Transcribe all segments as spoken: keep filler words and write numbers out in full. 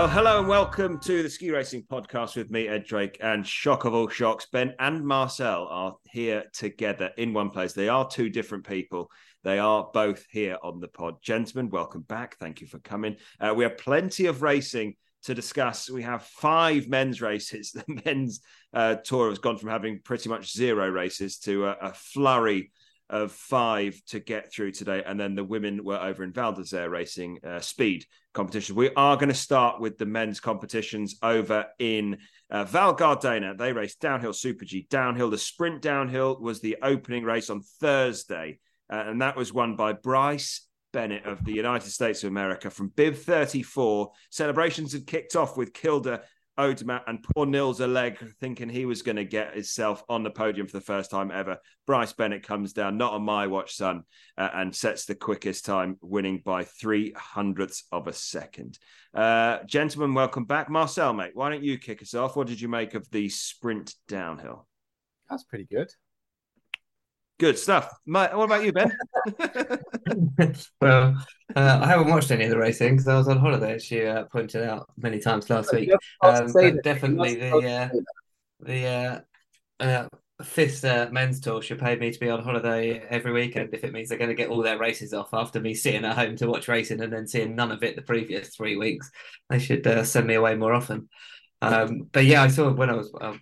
Well, hello and welcome to the Ski Racing Podcast with me, Ed Drake, and shock of all shocks, Ben and Marcel are here together in one place. They are two different people. They are both here on the pod. Gentlemen, welcome back. Thank you for coming. Uh, we have plenty of racing to discuss. We have five men's races. The men's uh, tour has gone from having pretty much zero races to a, a flurry of five to get through today. And then the women were over in Val d'Isère racing uh, speed competition. We are going to start with the men's competitions over in uh, Val Gardena. They raced downhill Super G downhill. The sprint downhill was the opening race on Thursday. Uh, and that was won by Bryce Bennett of the United States of America from Bib thirty-four. Celebrations had kicked off with Kilde Odermatt and poor Nils Alleg thinking he was going to get himself on the podium for the first time ever. Bryce Bennett comes down, not on my watch, son, uh, and sets the quickest time, winning by three hundredths of a second. Uh, gentlemen, welcome back. Marcel, mate, why don't you kick us off? What did you make of the sprint downhill? That's pretty good. Good stuff. Mate, what about you, Ben? Well, uh, I haven't watched any of the racing because I was on holiday, as you uh, pointed out many times last week. Um, but definitely the uh, the uh, uh, fifth uh, men's tour should pay me to be on holiday every weekend if it means they're going to get all their races off after me sitting at home to watch racing and then seeing none of it the previous three weeks. They should uh, send me away more often. Um, but yeah, I saw when I was um,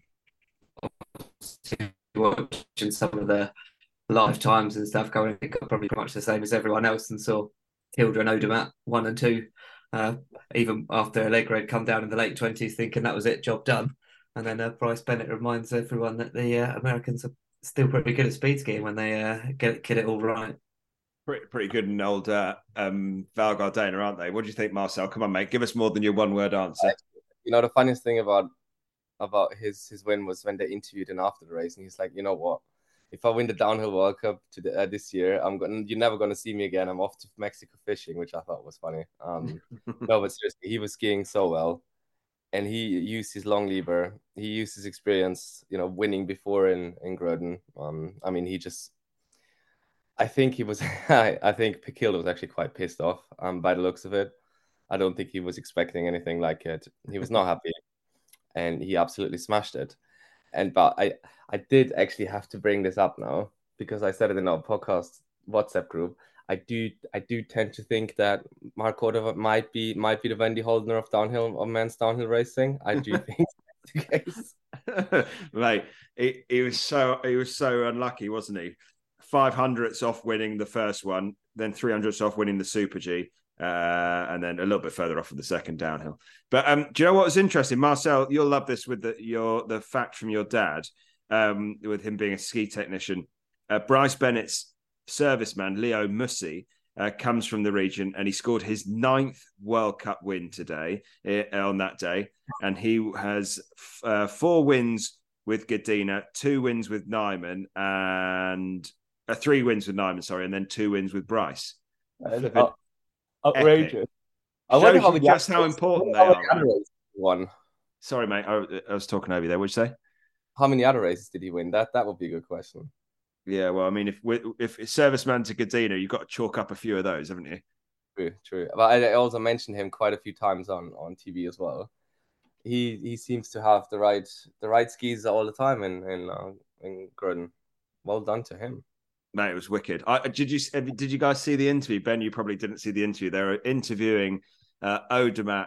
watching some of the live times and stuff going, I think probably pretty much the same as everyone else, and saw Kilde and Odermatt one and two, uh, even after Allegro had come down in the late twenties, thinking that was it, job done. And then uh, Bryce Bennett reminds everyone that the uh, Americans are still pretty good at speed skiing when they uh, get get it all right. Pretty, pretty good in old uh, um, Val Gardena, aren't they? What do you think, Marcel? Come on, mate, give us more than your one-word answer. You know, the funniest thing about about his his win was when they interviewed him after the race, and he's like, you know what? If I win the downhill World Cup to the, uh, this year, I'm going. You're never going to see me again. I'm off to Mexico fishing, which I thought was funny. Um, no, but seriously, he was skiing so well, and he used his long lever. He used his experience, you know, winning before in in Gröden. Um, I mean, he just. I think he was. I think Kilde was actually quite pissed off. Um, by the looks of it, I don't think he was expecting anything like it. He was not happy, and he absolutely smashed it. And but I, I did actually have to bring this up now because I said it in our podcast WhatsApp group. I do I do tend to think that Mark Cordova might be might be the Wendy Holdner of downhill of men's downhill racing. I do think that's the case. Mate, he, he was so he was so unlucky, wasn't he? Five hundredths off winning the first one, then three hundredths off winning the Super G. Uh, and then a little bit further off of the second downhill. But um, do you know what was interesting? Marcel, you'll love this with the, your the fact from your dad, um, with him being a ski technician. Uh, Bryce Bennett's serviceman, Leo Mussi, uh, comes from the region, and he scored his ninth World Cup win today, uh, on that day. And he has uh, four wins with Gardena, two wins with Nyman, and uh, three wins with Nyman, sorry, and then two wins with Bryce. Uh, Outrageous. Epic. I wonder how just how important they are. Right? Won. Sorry, mate. I, I was talking over you there. What'd you say? How many other races did he win? That that would be a good question. Yeah, well, I mean, if if it's serviceman to Gardena, you've got to chalk up a few of those, haven't you? True, true. But I also mentioned him quite a few times on, on T V as well. He he seems to have the right the right skis all the time in in uh, in Gröden. Well done to him. Mate, it was wicked. I, did you did you guys see the interview? Ben, you probably didn't see the interview. They were interviewing uh, Odermatt,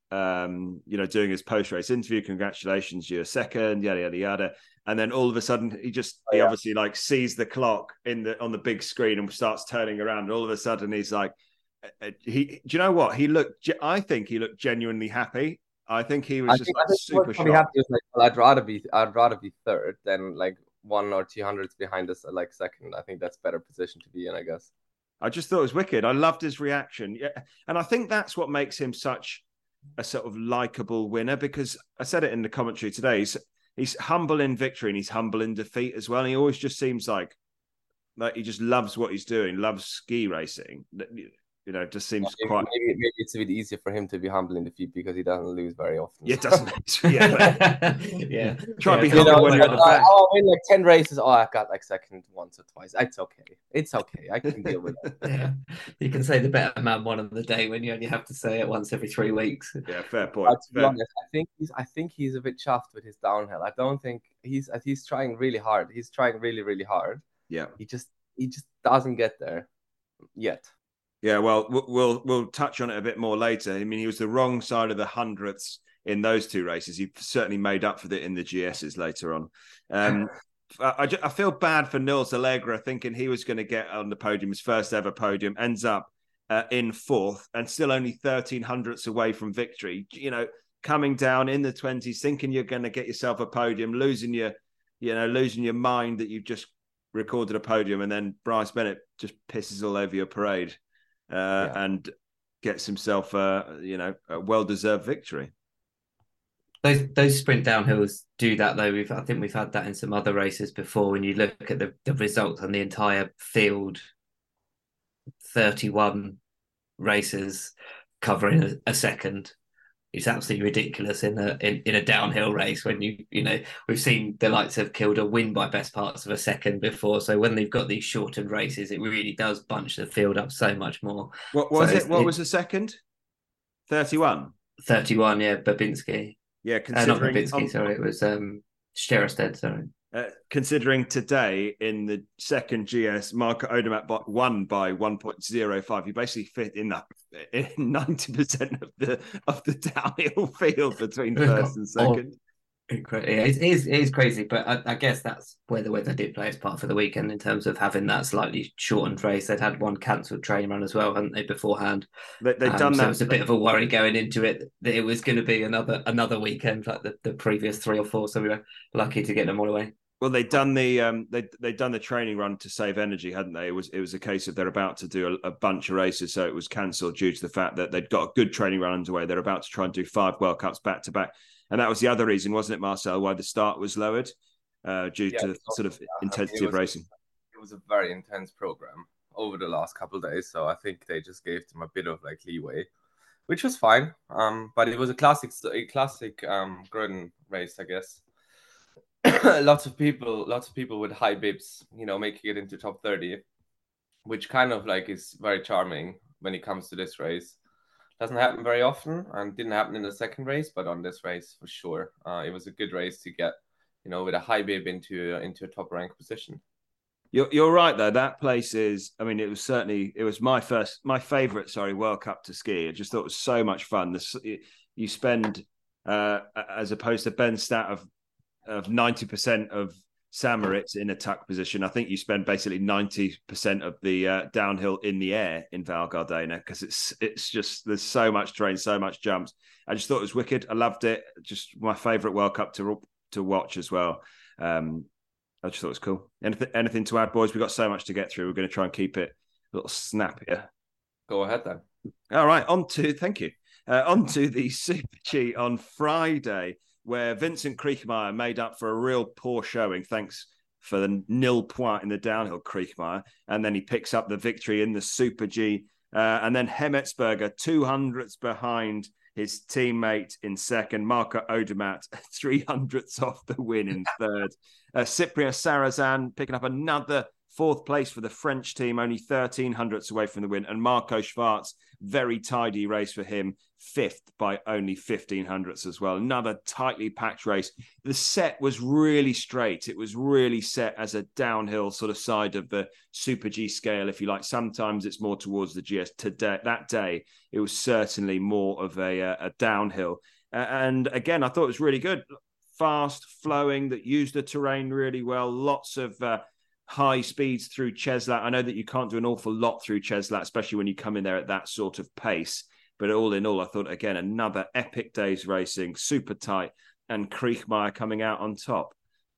um, you know, doing his post-race interview. Congratulations, you're second, yada, yada, yada. And then all of a sudden, he just, oh, he yeah. obviously like sees the clock in the on the big screen and starts turning around. And all of a sudden, he's like, he, do you know what? He looked, I think he looked genuinely happy. I think he was I just think, like super shocked. Happy. Like, well, I'd rather be, I'd rather be third than like one or two hundredths behind us, like second. I think that's a better position to be in, I guess. I just thought it was wicked. I loved his reaction. Yeah. And I think that's what makes him such a sort of likable winner, because I said it in the commentary today. He's, he's humble in victory and he's humble in defeat as well. And he always just seems like, like he just loves what he's doing, loves ski racing. you know, just seems maybe, quite. Maybe, maybe it's a bit easier for him to be humble in defeat because he doesn't lose very often. Yeah, it doesn't. Yeah, yeah. Try yeah, to be You know, humble when you're at the oh, back. oh, I win like ten races. Oh, I got like second once or twice. It's okay. It's okay. I can deal with it. Yeah, you can say the better man one of the day when you only have to say it once every three weeks. Yeah, fair point. But to be fair. honest, I think he's I think he's a bit chuffed with his downhill. I don't think he's he's trying really hard. He's trying really really hard. Yeah, he just he just doesn't get there yet. Yeah, well, we'll we'll touch on it a bit more later. I mean, he was the wrong side of the hundredths in those two races. He certainly made up for it in the G Ss later on. Um, I, I feel bad for Nils Allegra, thinking he was going to get on the podium, his first ever podium, ends up uh, in fourth and still only thirteen hundredths away from victory. You know, coming down in the twenties, thinking you're going to get yourself a podium, losing your, you know, losing your mind that you've just recorded a podium, and then Bryce Bennett just pisses all over your parade. Uh, yeah. And gets himself, uh, you know, a well-deserved victory. Those those sprint downhills do that though. We've I think we've had that in some other races before. When you look at the, the results on the entire field, thirty-one races covering a, a second. It's absolutely ridiculous in a in, in a downhill race when you you know we've seen the likes of Kilder win by best parts of a second before. So when they've got these shortened races, it really does bunch the field up so much more. What was so it? What it, was the second? thirty-one. thirty-one, yeah, Babinski. Yeah, considering uh, not Babinski, um, sorry, it was um Sherestead, sorry. Uh, considering today in the second G S, Marco Odermatt won by one point oh five. He basically fit in that in ninety percent of the of the downhill field between first and second. Oh, it is, it is crazy, but I, I guess that's where the weather did play its part for the weekend in terms of having that slightly shortened race. They'd had one cancelled training run as well, hadn't they, beforehand? They, they'd um, done so that. It was a bit of a worry going into it that it was going to be another another weekend like the, the previous three or four. So we were lucky to get them all away. Well, they'd done the um, they they'd done the training run to save energy, hadn't they? It was it was a case of they're about to do a, a bunch of races, so it was cancelled due to the fact that they'd got a good training run underway. They're about to try and do five World Cups back to back, and that was the other reason, wasn't it, Marcel, why the start was lowered uh, due yeah, to sort of yeah, intensity I mean, of was, racing. It was a very intense program over the last couple of days, so I think they just gave them a bit of like leeway, which was fine. Um, but it was a classic, a classic um, Gröden race, I guess. lots of people lots of people with high bibs, you know, making it into top thirty, which kind of like is very charming when it comes to this race. Doesn't happen very often and didn't happen in the second race, but on this race for sure. Uh, it was a good race to get, you know, with a high bib into uh, into a top rank position. You're you're right though. That place is. I mean, it was certainly it was my first, my favorite. Sorry, World Cup to ski. I just thought it was so much fun. This you spend uh, as opposed to Ben's stat of. of ninety percent of St-Moritz in a tuck position. I think you spend basically ninety percent of the uh, downhill in the air in Val Gardena because it's it's just, there's so much terrain, so much jumps. I just thought it was wicked. I loved it. Just my favourite World Cup to to watch as well. Um, I just thought it was cool. Anything, anything to add, boys? We've got so much to get through. We're going to try and keep it a little snappier. Go ahead then. All right, on to, thank you. Uh, on to the Super G on Friday, where Vincent Kriechmeier made up for a real poor showing, thanks for the nil point in the downhill, Kriechmeier. And then he picks up the victory in the Super G. Uh, and then Hemmetsberger, two hundredths behind his teammate in second. Marco Odermatt, three hundredths off the win in third. Uh, Cyprien Sarrazin picking up another fourth place for the French team, only thirteen hundredths away from the win. And Marco Schwarz, very tidy race for him, fifth by only fifteen hundredths as well. Another tightly packed race. The set was really straight. It was really set as a downhill sort of side of the Super G scale, if you like. Sometimes it's more towards the G S. Today, that day, it was certainly more of a, a downhill. Uh, and again, I thought it was really good. Fast, flowing, that used the terrain really well. Lots of uh, high speeds through Cheslat. I know that you can't do an awful lot through Cheslat, especially when you come in there at that sort of pace. But all in all, I thought, again, another epic day's racing, super tight, and Kriechmeier coming out on top.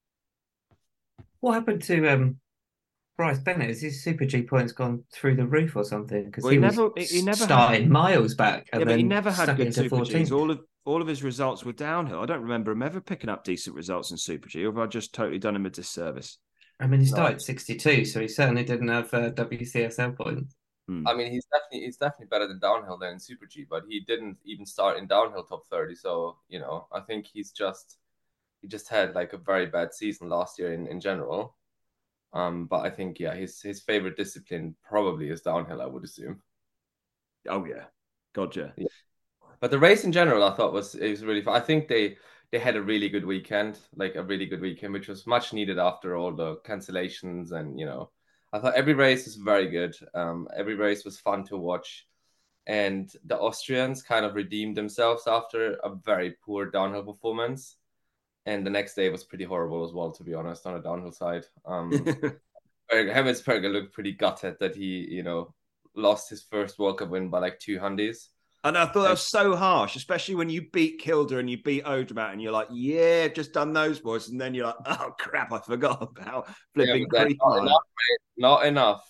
What happened to um, Bryce Bennett? Is his Super G points gone through the roof or something? Because well, he, he never, he never started had... miles back. And yeah, then but he never had good Super fourteenth. Gs. All of all of his results were downhill. I don't remember him ever picking up decent results in Super G, or have I just totally done him a disservice? I mean, he started no. sixty-two, so he certainly didn't have uh, W C S L points. Hmm. I mean, he's definitely he's definitely better than downhill than in Super G, but he didn't even start in downhill top thirty. So you know, I think he's just he just had like a very bad season last year in, in general. Um, but I think yeah, his his favorite discipline probably is downhill. I would assume. Oh yeah, gotcha. Yeah. But the race in general, I thought was it was really fun. I think they they had a really good weekend, like a really good weekend, which was much needed after all the cancellations. And you know, I thought every race was very good. Um, every race was fun to watch, and the Austrians kind of redeemed themselves after a very poor downhill performance. And the next day was pretty horrible as well, to be honest, on a downhill side. Um, Hemmetsberger looked pretty gutted that he, you know, lost his first World Cup win by like two hundies. And I thought that was so harsh, especially when you beat Kilder and you beat Odermatt, and you're like, "Yeah, just done those boys," and then you're like, "Oh crap, I forgot about flipping yeah, Creek." Not, not, not enough.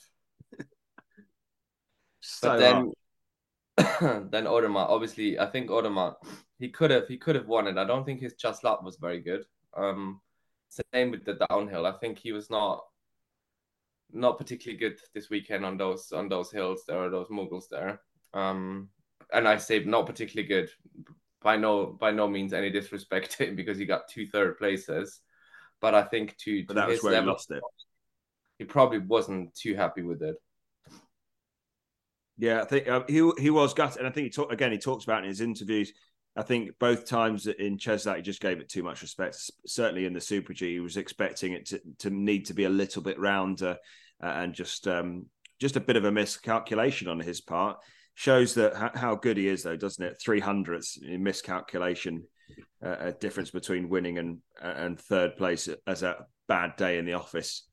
So but then, then Odermatt, obviously, I think Odermatt, he could have, he could have won it. I don't think his just lap was very good. Um, same with the downhill. I think he was not, not particularly good this weekend on those on those hills there, or those moguls there. Um, and I say not particularly good. By no by no means any disrespect to him, because he got two third places. But I think to, to that was his where level, he lost it. He probably wasn't too happy with it. Yeah, I think uh, he he was gutted, and I think he talked again. He talks about it in his interviews. I think both times in Cheslak, he just gave it too much respect. Certainly in the Super G, he was expecting it to, to need to be a little bit rounder, uh, and just um, just a bit of a miscalculation on his part. Shows that h- how good he is, though, doesn't it? Three hundredths in miscalculation, uh, a difference between winning and and third place as a bad day in the office.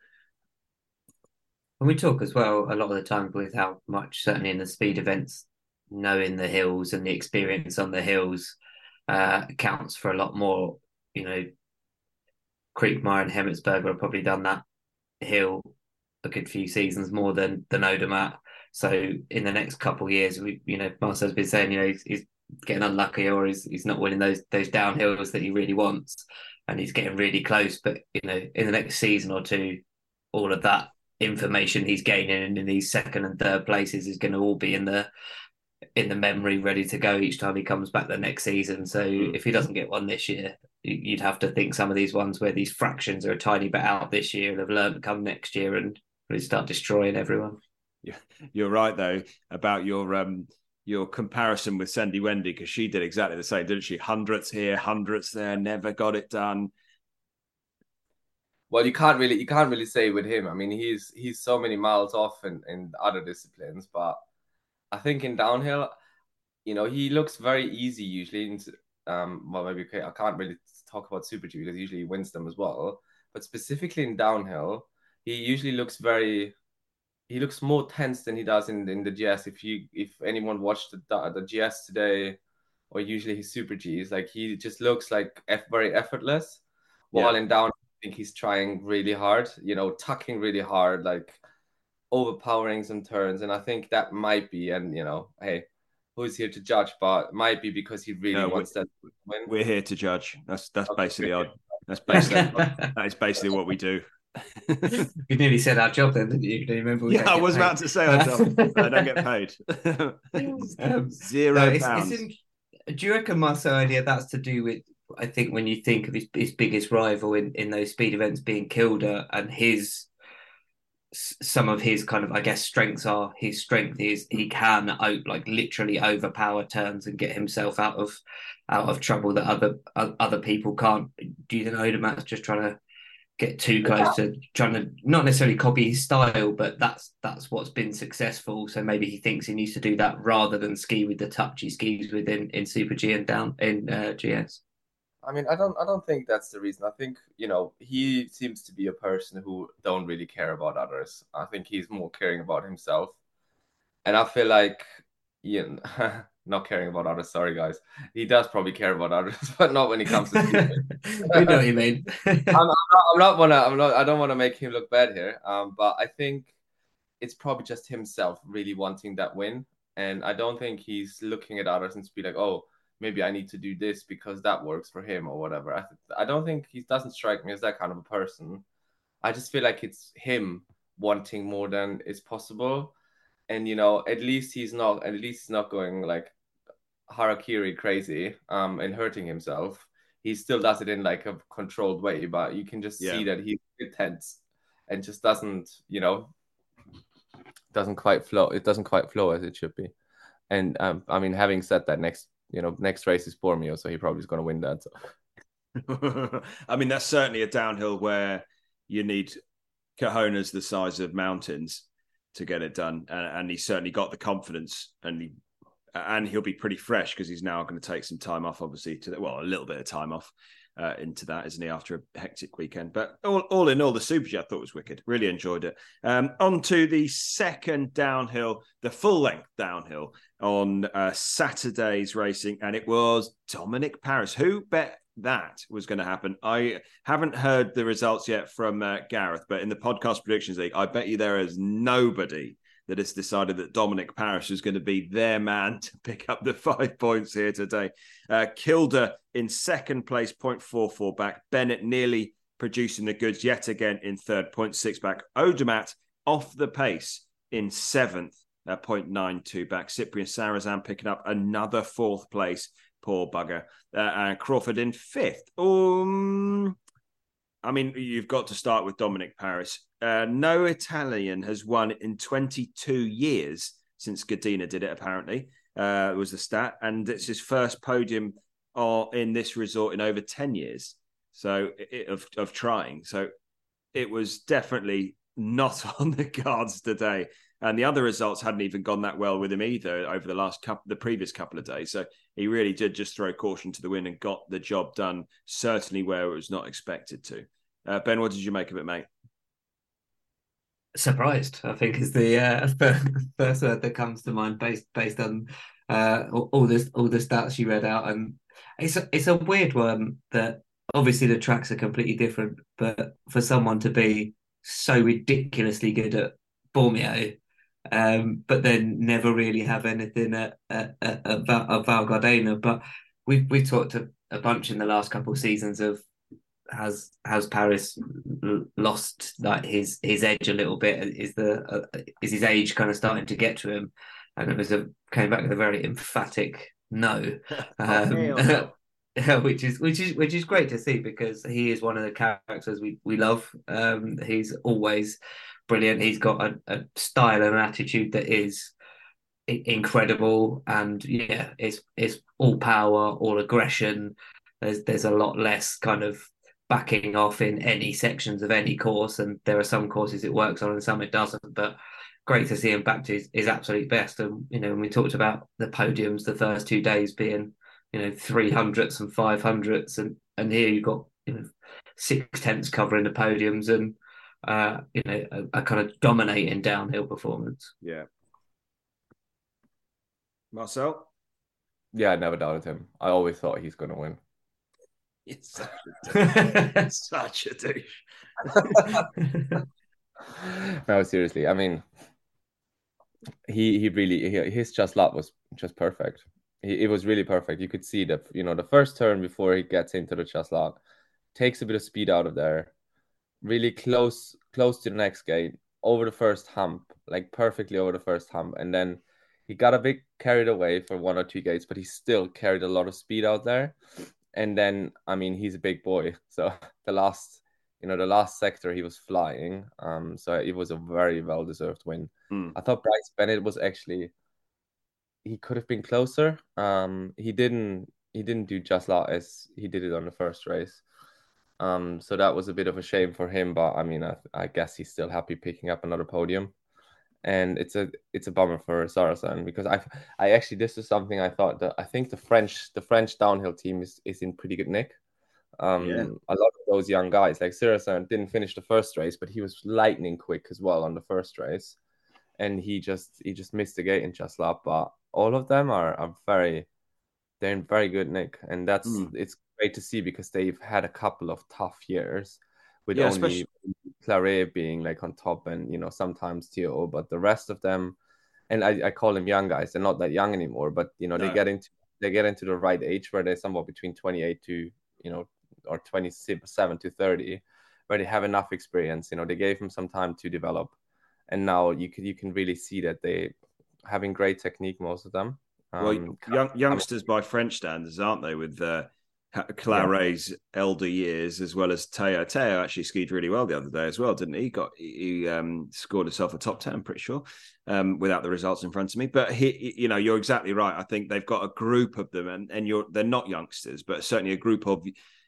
And we talk as well a lot of the time with how much, certainly in the speed events, knowing the hills and the experience on the hills uh, counts for a lot more. You know, Kriekmeier and Hemmetsberger have probably done that hill a good few seasons more than than Odermatt. So in the next couple of years, we, you know, Marcel's been saying, you know, he's, he's getting unlucky, or he's he's not winning those those downhills that he really wants, and he's getting really close. But you know, in the next season or two, all of that information he's gaining in these second and third places is going to all be in the in the memory, ready to go each time he comes back the next season. So mm. if he doesn't get one this year, you'd have to think some of these ones where these fractions are a tiny bit out this year and have learned to come next year and really start destroying everyone. Yeah, you're right though about your um your comparison with Sandy Wendy, because she did exactly the same, didn't she? Hundredths here, hundredths there, never got it done. Well, you can't really you can't really say with him. I mean, he's he's so many miles off in, in other disciplines, but I think in downhill, you know, he looks very easy usually. Um, well, maybe okay, I can't really talk about Super G because usually he wins them as well. But specifically in downhill, he usually looks very. He looks more tense than he does in, in the G S. If you if anyone watched the the G S today, or usually his Super Gs, like he just looks like F, very effortless. While yeah. in down, I think he's trying really hard. You know, tucking really hard, like overpowering some turns. And I think that might be, and you know, hey, who's here to judge? But it might be because he really no, wants that win. We're here to judge. That's that's okay. basically our that's basically that is basically what we do. You nearly said our job then, didn't you? Do you remember? Yeah, I was paid? about to say our job. I don't get paid. um, Zero no, it's, pounds. It's in, do you reckon, Marcel, earlier that's to do with, I think when you think of his, his biggest rival in, in those speed events being Kilder, and his some of his kind of, I guess, strengths are his strength is he can like literally overpower turns and get himself out of out of trouble that other other people can't. Do you think Odermatt's just trying to get too close to trying to not necessarily copy his style, but that's that's what's been successful? So maybe he thinks he needs to do that rather than ski with the touch he skis with in, in Super G and down in uh, G S. I mean, I don't, I don't think that's the reason. I think, you know, he seems to be a person who don't really care about others. I think he's more caring about himself, and I feel like, you know, not caring about others. Sorry, guys. He does probably care about others, but not when it comes to skiing. We know what you mean. I'm, I'm not. I'm not wanna. I'm not. I don't want to make him look bad here. Um, but I think it's probably just himself really wanting that win, and I don't think he's looking at others and to be like, oh, maybe I need to do this because that works for him or whatever. I, th- I don't think he doesn't strike me as that kind of a person. I just feel like it's him wanting more than is possible. and you know, at least he's not at least he's not going like harakiri crazy um and hurting himself. He still does it in like a controlled way, but you can just Yeah. see that he's tense and just doesn't, you know, doesn't quite flow. It doesn't quite flow as it should be. And um, I mean, having said that, next you know next race is Bormio, so he probably is going to win that. So. I mean, that's certainly a downhill where you need cojones the size of mountains to get it done, and, and he's certainly got the confidence, and he and he'll be pretty fresh because he's now going to take some time off, obviously, to the, well, a little bit of time off uh, into that, isn't he, after a hectic weekend? But all, all in all, the Super G I thought was wicked. Really enjoyed it. Um, on to the second downhill, the full-length downhill on uh, Saturday's racing, and it was Dominic Paris. Who bet that was going to happen? I haven't heard the results yet from uh, Gareth, but in the Podcast Predictions League, I bet you there is nobody that has decided that Dominic Paris is going to be their man to pick up the five points here today. Uh, Kilder in second place, zero point four four back. Bennett nearly producing the goods yet again in third, zero point six back. Odermatt off the pace in seventh, uh, zero point nine two back. Cyprian Sarazan picking up another fourth place, poor bugger. Uh, and Crawford in fifth. Um, I mean, you've got to start with Dominic Paris. Uh, no Italian has won in twenty-two years since Gardena did it, apparently, uh, was the stat. And it's his first podium uh, in this resort in over ten years so it, of, of trying. So it was definitely not on the cards today. And the other results hadn't even gone that well with him either over the last couple, the previous couple of days. So he really did just throw caution to the wind and got the job done, certainly where it was not expected to. Uh, Ben, what did you make of it, mate? Surprised, I think, is the uh, first word that comes to mind based based on uh, all, all this all the stats you read out, and it's a, it's a weird one that obviously the tracks are completely different, but for someone to be so ridiculously good at Bormio, um, but then never really have anything at at, at, at Val, at Val Gardena. But we we talked a, a bunch in the last couple of seasons of has has Paris lost like his his edge a little bit? Is the uh, is his age kind of starting to get to him? And it was a came back with a very emphatic no, um, oh, no. which is which is which is great to see because he is one of the characters we we love. Um, he's always brilliant. He's got a, a style and an attitude that is incredible, and yeah, it's it's all power, all aggression. There's there's a lot less kind of backing off in any sections of any course, and there are some courses it works on and some it doesn't, but great to see him back to his, his absolute best. And you know, when we talked about the podiums the first two days being, you know, three hundredths and five hundredths, and and here you've got, you know, six tenths covering the podiums, and uh you know, a, a kind of dominating downhill performance. Yeah. Marcel? Yeah, I never doubted him. I always thought he's going to win. It's such a douche. Such a douche. No, seriously. I mean, he he really he, his just lap was just perfect. He, it was really perfect. You could see that, you know, the first turn before he gets into the just lap, takes a bit of speed out of there, really close close to the next gate, over the first hump, like perfectly over the first hump, and then he got a bit carried away for one or two gates, but he still carried a lot of speed out there. And then, I mean, he's a big boy. So the last, you know, the last sector, he was flying. Um, so it was a very well-deserved win. Mm. I thought Bryce Bennett was actually, he could have been closer. Um, he didn't, he didn't do just lot as he did it on the first race. Um, so that was a bit of a shame for him. But I mean, I, I guess he's still happy picking up another podium. And it's a it's a bummer for Saracen because I I actually this is something I thought that I think the French the French downhill team is, is in pretty good nick. Um, yeah. A lot of those young guys like Saracen didn't finish the first race, but he was lightning quick as well on the first race, and he just he just missed the gate in just lap. But all of them are, are very they're in very good nick, and that's mm. it's great to see because they've had a couple of tough years with yeah, only. Especially- Claret being like on top, and you know, sometimes T O, but the rest of them, and I, I call them young guys, they're not that young anymore, but you know, no. they get into they get into the right age where they're somewhat between twenty-eight to, you know, or twenty-seven to thirty, where they have enough experience. You know, they gave them some time to develop, and now you can you can really see that they having great technique, most of them. Um, well, young, youngsters by French standards, aren't they? With uh, Claret's yeah. elder years, as well as Teo. Teo actually skied really well the other day as well, didn't he? He got he um, scored himself a top ten, I'm pretty sure, um, without the results in front of me. But he, you know, you're exactly right. I think they've got a group of them, and and you're they're not youngsters, but certainly a group of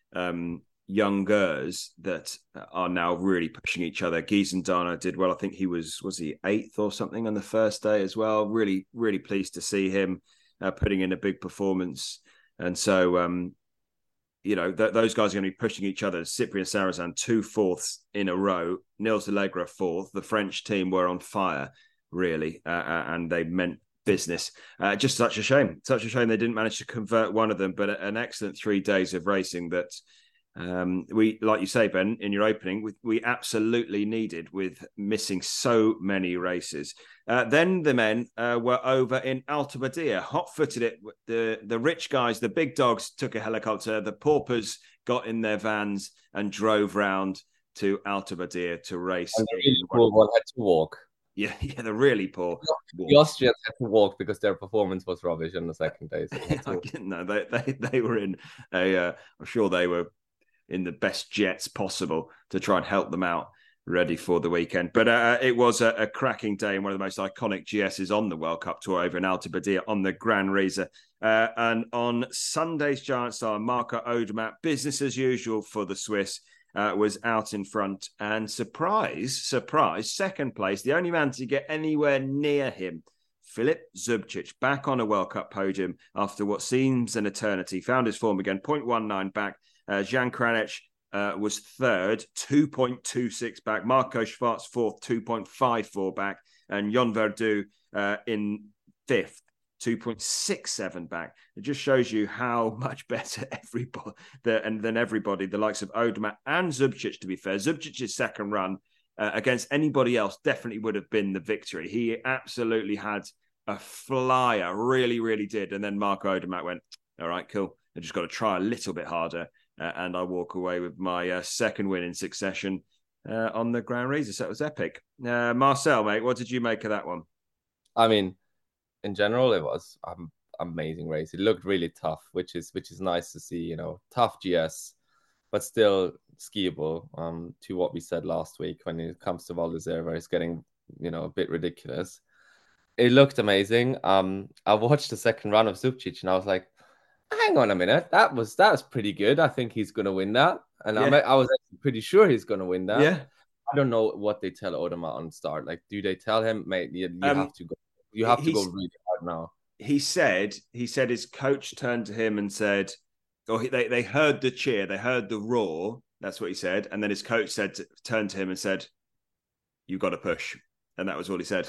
um, youngers that are now really pushing each other. Gizendana did well. I think he was was he eighth or something on the first day as well. Really, really pleased to see him uh, putting in a big performance, and so. Um, You know, th- those guys are going to be pushing each other. Cyprien Sarrazin, two fourths in a row. Nils Allegra, fourth. The French team were on fire, really, uh, and they meant business. Uh, just such a shame. Such a shame they didn't manage to convert one of them, but an excellent three days of racing that um, we, like you say, Ben, in your opening, we, we absolutely needed with missing so many races. Uh, then the men uh, were over in Alta Badia, hot-footed it. The, the rich guys, the big dogs took a helicopter. The paupers got in their vans and drove round to Alta Badia to race. And the really poor one had to walk. Yeah, yeah, the really poor. The Austrians had to walk because their performance was rubbish on the second day. So no, they, they they were in a. Uh, I'm sure they were in the best jets possible to try and help them out, ready for the weekend. But uh, it was a, a cracking day and one of the most iconic G Ss on the World Cup Tour over in Alta Badia on the Gran Risa. Uh, and on Sunday's Giant Star, Marco Odermatt, business as usual for the Swiss, uh, was out in front. And surprise, surprise, second place, the only man to get anywhere near him, Filip Zubcic, back on a World Cup podium after what seems an eternity, found his form again, zero point one nine back. Uh, Jan Kranec uh, was third, two point two six back. Marco Schwarz fourth, two point five four back. And Jon Verdu uh, in fifth, two point six seven back. It just shows you how much better everybody the, and than everybody, the likes of Odermatt and Zubcic, to be fair. Zubcic's second run uh, against anybody else definitely would have been the victory. He absolutely had a flyer, really, really did. And then Marco Odermatt went, all right, cool. I just got to try a little bit harder. Uh, and I walk away with my uh, second win in succession uh, on the Gran Risa. So it was epic. Uh, Marcel, mate, what did you make of that one? I mean, in general, it was an amazing race. It looked really tough, which is which is nice to see. You know, tough G S, but still skiable. Um, to what we said last week when it comes to Val d'Isère, it's getting you know a bit ridiculous. It looked amazing. Um, I watched the second run of Zubcic and I was like, hang on a minute, that was that was pretty good. I think he's going to win that, and yeah. I, I was actually pretty sure he's going to win that. Yeah, I don't know what they tell Odermatt on start. Like, do they tell him, mate, you, you um, have to go, you have to go really hard now? He said, he said his coach turned to him and said, or he, they they heard the cheer, they heard the roar. That's what he said, and then his coach said, turned to him and said, "You've got to push," and that was all he said.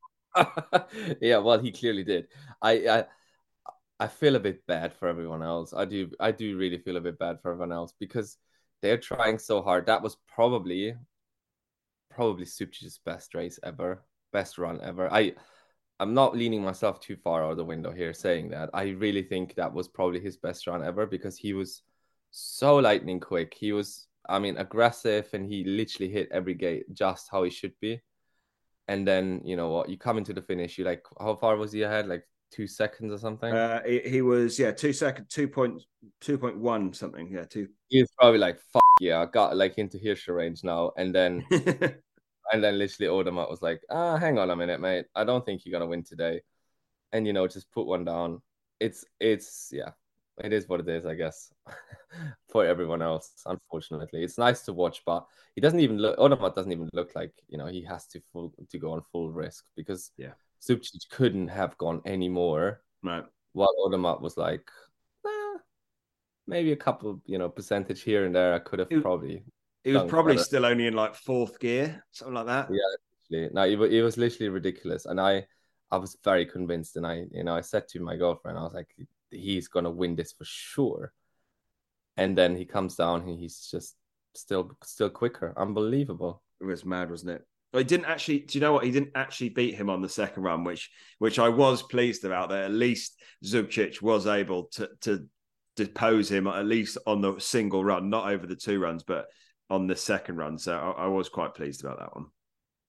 Yeah, well, he clearly did. I. I I feel a bit bad for everyone else. I do I do really feel a bit bad for everyone else because they're trying so hard. That was probably probably Zubcic's best race ever, best run ever. I I'm not leaning myself too far out of the window here saying that. I really think that was probably his best run ever because he was so lightning quick. He was, I mean, aggressive, and he literally hit every gate just how he should be. And then, you know what, you come into the finish, you like, how far was he ahead? Like two seconds or something? Uh, he, he was, yeah, two seconds, two point, two point one something. Yeah, two. He was probably like, fuck yeah, I got like into Hirscher range now. And then, and then literally Odermatt was like, ah, hang on a minute, mate. I don't think you're going to win today. And, you know, just put one down. It's, it's, yeah, it is what it is, I guess, for everyone else, unfortunately. It's nice to watch, but he doesn't even look, Odermatt doesn't even look like, you know, he has to full, to go on full risk because yeah. Zubcic couldn't have gone any more. Right. While Odermatt was like, eh, maybe a couple, you know, percentage here and there. I could have it, probably. He was probably better. Still only in like fourth gear, something like that. Yeah, literally. No, it, it was literally ridiculous, and I, I was very convinced, and I, you know, I said to my girlfriend, I was like, he's gonna win this for sure. And then he comes down, and he's just still, still quicker. Unbelievable. It was mad, wasn't it? He didn't actually. Do you know what? He didn't actually beat him on the second run, which which I was pleased about. That at least Zubcic was able to to depose him at least on the single run, not over the two runs, but on the second run. So I, I was quite pleased about that one.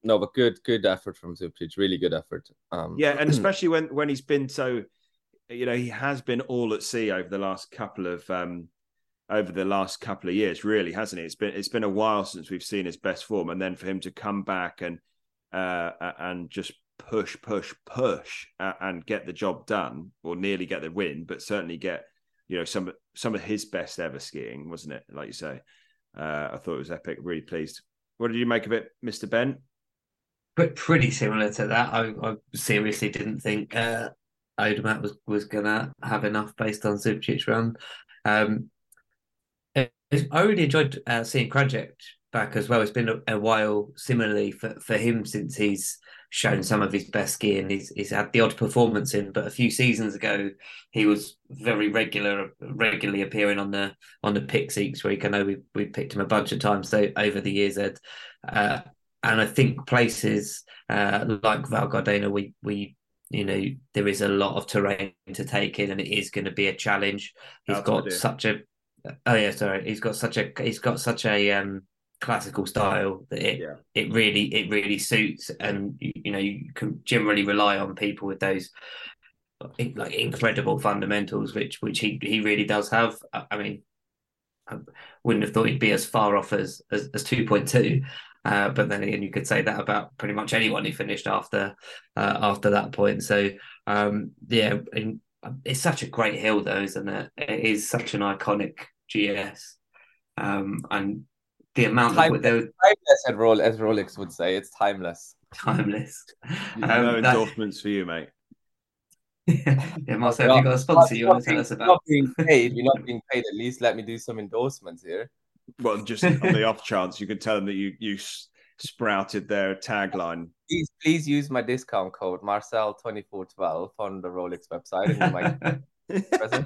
No, but good, good effort from Zupic. Really good effort. Um, yeah, and especially when when he's been so, you know, he has been all at sea over the last couple of um, over the last couple of years, really, hasn't it? It's been it's been a while since we've seen his best form, and then for him to come back and uh, and just push, push, push, uh, and get the job done, or nearly get the win, but certainly get, you know, some some of his best ever skiing, wasn't it? Like you say, uh, I thought it was epic. Really pleased. What did you make of it, Mister Ben? But pretty similar to that. I, I seriously didn't think uh, Odermatt was, was going to have enough based on Zubcic's run. Um, I really enjoyed uh, seeing Krajek back as well. It's been a, a while, similarly, for, for him since he's shown some of his best skiing. He's, he's had the odd performance in, but a few seasons ago, he was very regular, regularly appearing on the on the pick seeks week. I know we we picked him a bunch of times so over the years, Ed. Uh, and I think places uh, like Val Gardena, we we you know there is a lot of terrain to take in, and it is going to be a challenge. He's That's got such a oh yeah, sorry, he's got such a he's got such a um, classical style that it Yeah. it really it really suits, and you, you know you can generally rely on people with those like incredible fundamentals, which which he he really does have. I, I mean, I wouldn't have thought he'd be as far off as as, as two point two. Uh, but then again, you could say that about pretty much anyone who finished after uh, after that point. So um, yeah, it's such a great hill, though, isn't it? It is such an iconic G S, um, and the amount timeless, of there timeless as, Rolex, as Rolex would say, it's timeless. Timeless. Um, no endorsements that... for you, mate. Yeah, Marcel, have you got a sponsor you want to tell us about? Not being paid, you're not being paid. At least let me do some endorsements here. Well, just on the off chance, you could tell them that you you sprouted their tagline. Please, please use my discount code Marcel twenty four twelve on the Rolex website, and you might present.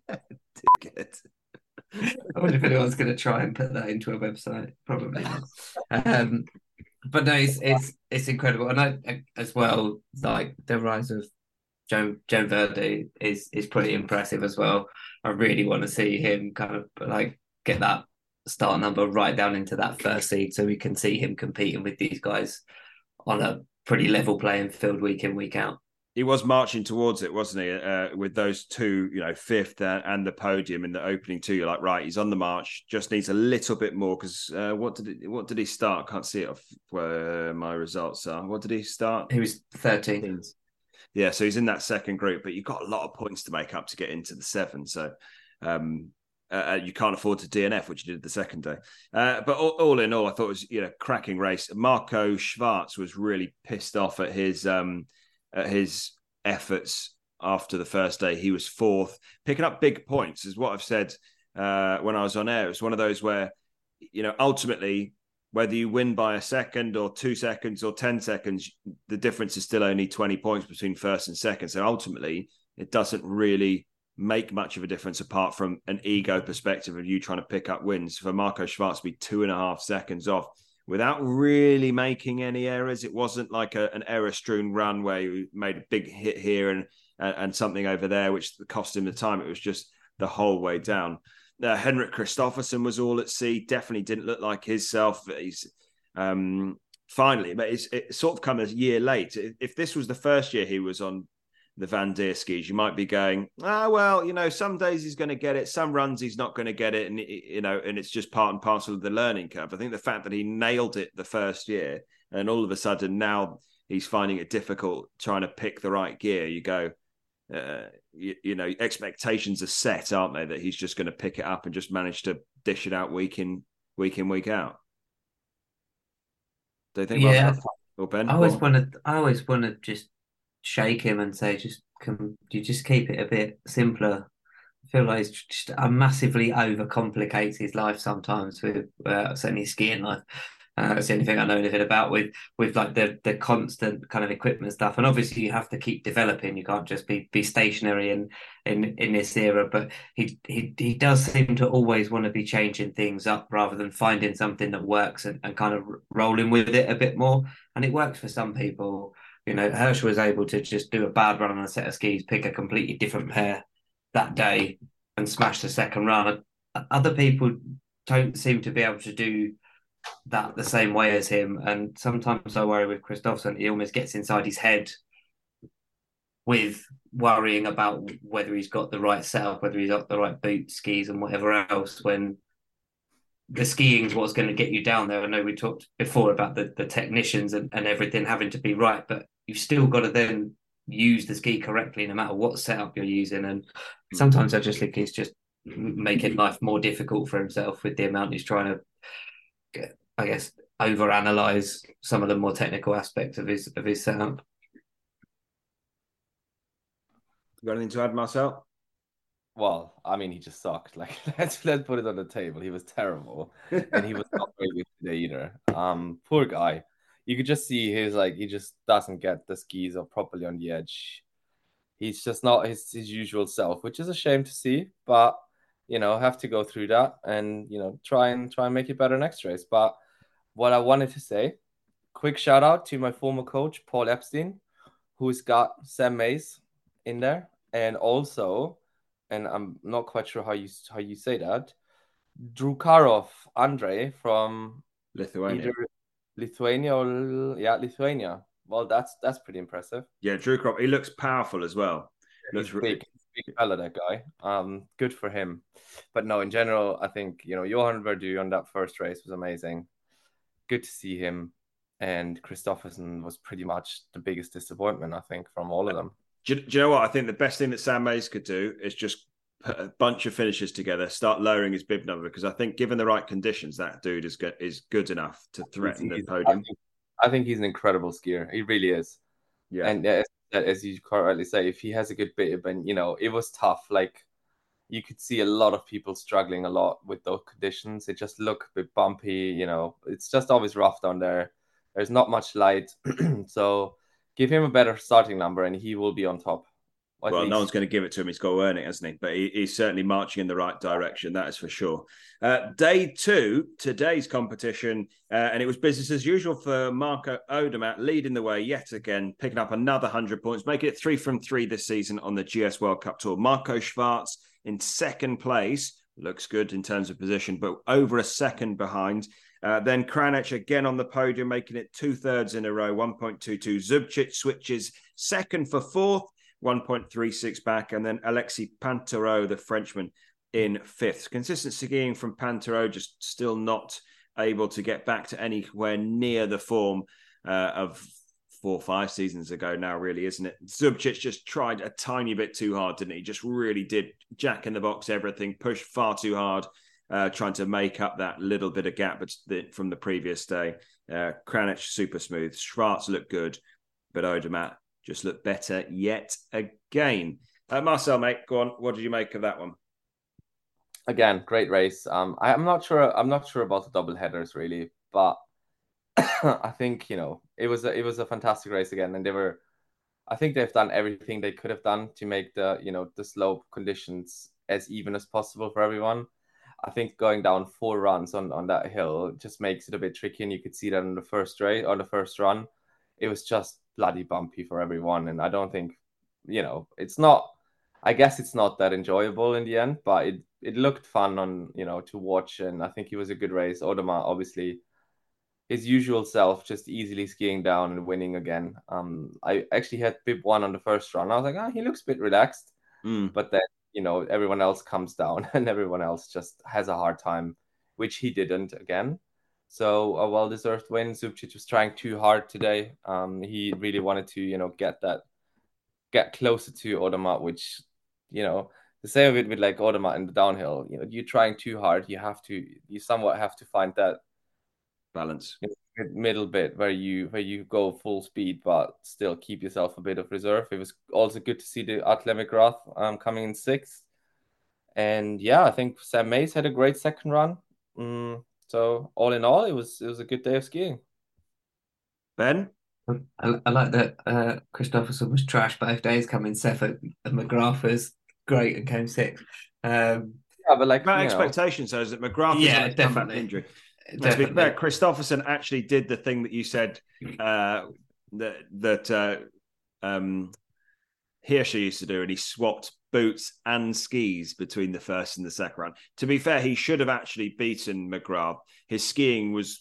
I wonder if anyone's going to try and put that into a website. Probably not. Um, but no, it's it's it's incredible, and I as well like the rise of Joan Joan Verdi is is pretty impressive as well. I really want to see him kind of like get that start number right down into that first seed, so we can see him competing with these guys on a pretty level playing field week in, week out. He was marching towards it, wasn't he? Uh, with those two, you know, fifth and, and the podium in the opening two, you're like, right, he's on the march. Just needs a little bit more because uh, what did it, what did he start? Can't see it off where my results are. What did he start? He was thirteen. Yeah, so he's in that second group, but you've got a lot of points to make up to get into the seven. So um, uh, you can't afford to D N F, which you did the second day. Uh, but all, all in all, I thought it was, you know, cracking race. Marco Schwarz was really pissed off at his um, at his efforts after the first day. He was fourth, picking up big points, is what I've said uh, when I was on air. It's one of those where, you know, ultimately, whether you win by a second or two seconds or ten seconds, the difference is still only twenty points between first and second. So ultimately, it doesn't really make much of a difference apart from an ego perspective of you trying to pick up wins. For Marco Schwarz to be two and a half seconds off without really making any errors. It wasn't like a, an error-strewn run where you made a big hit here and, and, and something over there, which cost him the time. It was just the whole way down. Uh, Henrik Kristoffersen was all at sea. Definitely didn't look like himself. He's um, finally, but it's, it's sort of come a year late. If this was the first year he was on the Van Deer skis, you might be going, ah, well, you know, some days he's going to get it, some runs he's not going to get it, and you know, and it's just part and parcel of the learning curve. I think the fact that he nailed it the first year, and all of a sudden now he's finding it difficult trying to pick the right gear. You go, uh, you, you know, expectations are set, aren't they? That he's just going to pick it up and just manage to dish it out week in, week in, week out. Do you think? Yeah, or Ben? I always want to. I always want to just shake him and say, just can you just keep it a bit simpler? I feel like he's just uh, massively overcomplicates his life sometimes with uh, certainly his skiing life. Uh, that's the only thing I know anything about with with like the the constant kind of equipment stuff. And obviously you have to keep developing. You can't just be be stationary in in in this era. But he he he does seem to always want to be changing things up rather than finding something that works and, and kind of rolling with it a bit more. And it works for some people. You know, Hirsch was able to just do a bad run on a set of skis, pick a completely different pair that day and smash the second run. Other people don't seem to be able to do that the same way as him. And sometimes I worry with Kristoffersen, he almost gets inside his head with worrying about whether he's got the right setup, whether he's got the right boots, skis, and whatever else, when the skiing is what's going to get you down there. I know we talked before about the, the technicians and, and everything having to be right, but you've still got to then use the ski correctly no matter what setup you're using. And sometimes I just think he's just making life more difficult for himself with the amount he's trying to get, I guess, overanalyze some of the more technical aspects of his of his setup. You got anything to add, Marcel? Well, I mean, he just sucked. Like, let's let's put it on the table. He was terrible, and he was not very good today either. Um, poor guy. You could just see he's like he just doesn't get the skis up properly on the edge. He's just not his his usual self, which is a shame to see. But you know, have to go through that and you know try and try and make it better next race. But what I wanted to say, quick shout out to my former coach Paul Epstein, who's got Sam Mays in there, and also. And I'm not quite sure how you how you say that. Drukarov Andre from Lithuania. Either Lithuania or yeah, Lithuania. Well, that's that's pretty impressive. Yeah, Drukarov. He looks powerful as well. Looks he's big, big fella, that guy. Um, good for him. But no, in general, I think you know Johan Verdu on that first race was amazing. Good to see him, and Kristoffersen was pretty much the biggest disappointment I think from all of them. Do you, do you know what? I think the best thing that Sam Mays could do is just put a bunch of finishes together, start lowering his bib number, because I think given the right conditions, that dude is good, is good enough to threaten he's, the podium. I think, I think he's an incredible skier. He really is. Yeah. And as, as you correctly say, if he has a good bib, and, you know, it was tough. Like, you could see a lot of people struggling a lot with those conditions. It just looked a bit bumpy, you know. It's just always rough down there. There's not much light. So... give him a better starting number and he will be on top. Well, least. No one's going to give it to him. He's got to earn it, hasn't he? But he, he's certainly marching in the right direction. That is for sure. Uh, day two, today's competition, uh, and it was business as usual for Marco Odermatt, leading the way yet again, picking up another one hundred points, making it three from three this season on the G S World Cup Tour. Marco Schwarz in second place. Looks good in terms of position, but over a second behind. Uh, then Kranich again on the podium, making it two-thirds in a row, one point two two. Zubcic switches second for fourth, one point three six back. And then Alexis Pinturault, the Frenchman, in fifth. Consistent skiing from Pinturault, just still not able to get back to anywhere near the form uh, of four or five seasons ago now, really, isn't it? Zubcic just tried a tiny bit too hard, didn't he? Just really did jack in the box everything, pushed far too hard. Uh, trying to make up that little bit of gap from the previous day. Uh, Kranich, super smooth. Schwarz looked good, but Odermatt just looked better yet again. Uh, Marcel, mate, go on. What did you make of that one? Again, great race. Um, I, I'm not sure. I'm not sure about the double headers really, but I think you know it was a, it was a fantastic race again, and they were. I think they've done everything they could have done to make the you know the slope conditions as even as possible for everyone. I think going down four runs on, on that hill just makes it a bit tricky, and you could see that on the first race or the first run, it was just bloody bumpy for everyone. And I don't think, you know, it's not. I guess it's not that enjoyable in the end, but it it looked fun on you know to watch, and I think it was a good race. Odermatt, obviously, his usual self, just easily skiing down and winning again. Um, I actually had bib one on the first run. I was like, ah, oh, he looks a bit relaxed, mm. but then. You know, everyone else comes down and everyone else just has a hard time, which he didn't again. So a well-deserved win. Zubcic was trying too hard today. Um, he really wanted to, you know, get that, get closer to Odermatt, which, you know, the same of it with like Odermatt in the downhill. You know, you're trying too hard. You have to, you somewhat have to find that balance, middle bit where you where you go full speed but still keep yourself a bit of reserve. It was also good to see the Atle McGrath um, coming in sixth, and yeah, I think Sam Mays had a great second run. Mm, so all in all, it was it was a good day of skiing. Ben, I, I like that uh, Kristoffersen was trash both days, coming seventh, and McGrath was great and came sixth. Um, yeah, but like about expectations, though, is that McGrath yeah, is on a comeback injury. To be fair, Kristoffersen actually did the thing that you said uh, that that uh, um, Hirscher used to do, and he swapped boots and skis between the first and the second round. To be fair, he should have actually beaten McGrath. His skiing was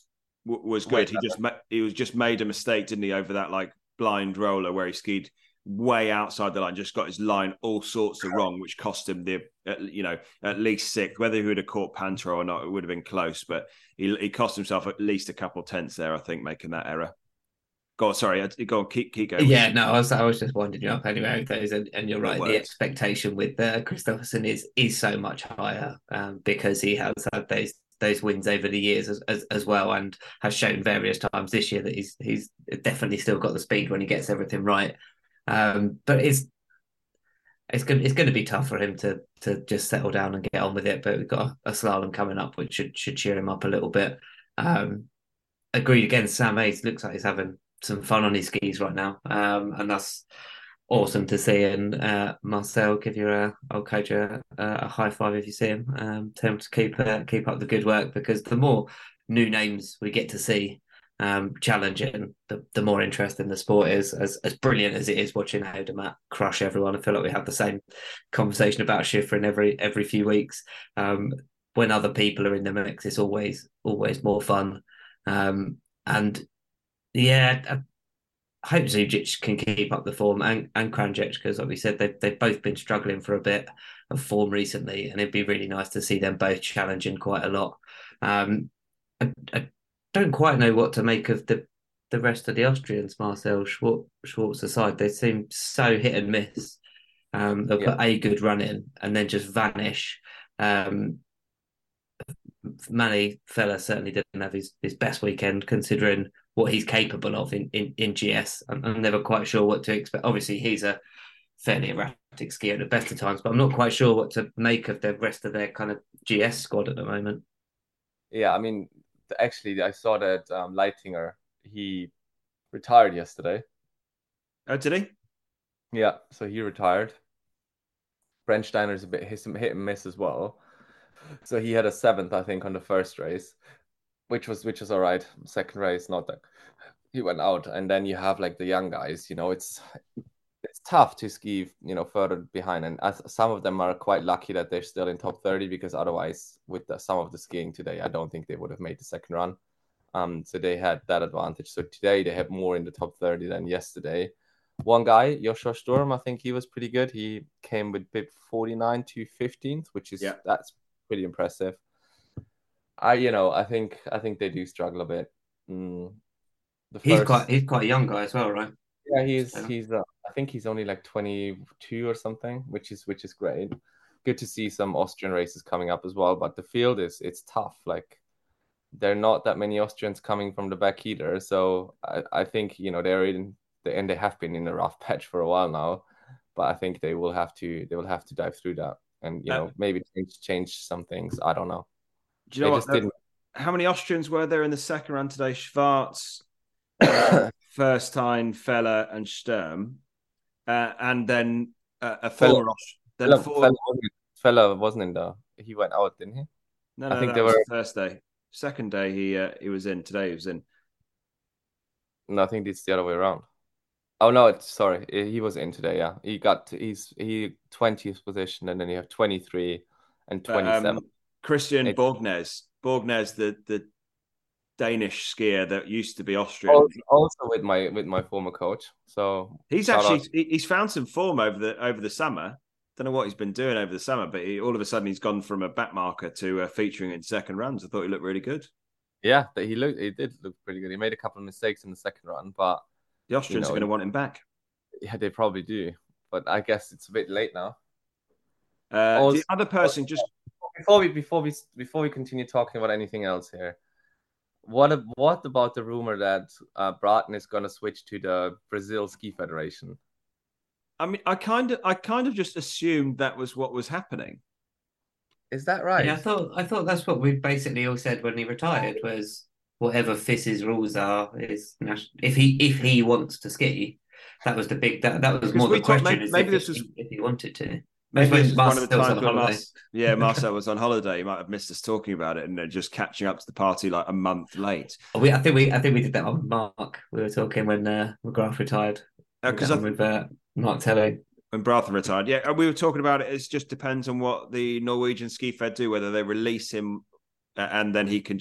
w- was good. He just ma- he was just made a mistake, didn't he, over that like blind roller where he skied way outside the line, just got his line all sorts of wrong, which cost him the uh, you know at least six. Whether he would have caught Pantera or not, it would have been close, but he he cost himself at least a couple tenths there, I think, making that error. Go on, sorry, go on, keep keep going. Yeah, no, I was I was just winding you up anyway with those, and, and you're right. The expectation with uh, Kristoffersen is is so much higher um, because he has had those those wins over the years as, as as well, and has shown various times this year that he's he's definitely still got the speed when he gets everything right. Um, but it's it's going it's going to be tough for him to to just settle down and get on with it. But we've got a, a slalom coming up, which should should cheer him up a little bit. Um, agreed again. Sam Hayes looks like he's having some fun on his skis right now, um, and that's awesome to see. And uh, Marcel, give your uh, old coach a, a high five if you see him. Um, tell him to keep uh, keep up the good work, because the more new names we get to see um, challenging, the, the more interesting the sport is. As as brilliant as it is watching Odermatt crush everyone, I feel like we have the same conversation about Shiffrin every every few weeks. Um, when other people are in the mix, it's always always more fun. Um, and yeah, I hope Zujic can keep up the form, and, and Kranjec, because like we said, they've, they've both been struggling for a bit of form recently, and it'd be really nice to see them both challenging quite a lot. Um, I, I don't quite know what to make of the, the rest of the Austrians, Marcel Schwartz, Schwartz aside. They seem so hit and miss. Um, they'll yeah. put a good run in and then just vanish. Um, Manny Fella certainly didn't have his, his best weekend, considering what he's capable of in, in, in G S. I'm, I'm never quite sure what to expect. Obviously, he's a fairly erratic skier at the best of times, but I'm not quite sure what to make of the rest of their kind of G S squad at the moment. Yeah, I mean, actually, I saw that um, Leitinger, he retired yesterday. Oh, did he? Yeah, so he retired. Brennsteiner's a bit hit and miss as well. So he had a seventh, I think, on the first race, which was which was all right. Second race, not that he went out. And then you have like the young guys. You know, it's it's tough to ski, you know, further behind. And as, some of them are quite lucky that they're still in top thirty, because otherwise, with the, some of the skiing today, I don't think they would have made the second run. Um, so they had that advantage. So today they have more in the top thirty than yesterday. One guy, Joshua Sturm, I think he was pretty good. He came with bib forty-nine to fifteenth, which is yeah. that's pretty impressive. I, you know, I think I think they do struggle a bit. Mm, the he's first... quite he's quite a young guy as well, right? Yeah, he's yeah. he's. Uh, I think he's only like twenty-two or something, which is which is great. Good to see some Austrian races coming up as well. But the field is it's tough. Like there are not that many Austrians coming from the back either. So I, I think you know they're in the and they have been in a rough patch for a while now. But I think they will have to they will have to dive through that. And, you know, uh, maybe change, change some things. I don't know. Do you know what? Didn't... How many Austrians were there in the second round today? Schwarz, uh, Fürstein, Feller, and Sturm. Uh, and then uh, a former Austrian. Feller, four... Feller, wasn't, Feller wasn't in there. He went out, didn't he? No, no, I think that they was were... the first day. Second day, he uh, he was in. Today, he was in. No, I think it's the other way around. Oh no! It's, sorry, he was in today. Yeah, he got he's he twentieth position, and then you have twenty-three and twenty-seven. Um, Christian it, Borgnes, Borgnes, the the Danish skier that used to be Austrian, also with my with my former coach. So he's actually out. he's found some form over the over the summer. Don't know what he's been doing over the summer, but he, all of a sudden he's gone from a backmarker to uh, featuring in second runs. I thought he looked really good. Yeah, he looked he did look pretty good. He made a couple of mistakes in the second run, but. The Austrians you know, are going to want him back. Yeah, they probably do. But I guess it's a bit late now. Uh, also, the other person just before we before we before we continue talking about anything else here, what what about the rumor that uh, Broughton is going to switch to the Brazil Ski Federation? I mean, I kind of I kind of just assumed that was what was happening. Is that right? Yeah, I thought I thought that's what we basically all said when he retired was. Whatever F I S's rules are, is if he if he wants to ski, that was the big that, that was more the question. Maybe, maybe if this was he, if he wanted to. Maybe this was one of the times when Marcel, yeah, Marcel was on holiday. He might have missed us talking about it and just catching up to the party like a month late. We, I think we, I think we did that on Mark. We were talking when uh, McGrath retired. Because uh, with uh, Mark Telly. When Brathen retired, yeah, we were talking about it. It just depends on what the Norwegian Ski Fed do, whether they release him and then he can just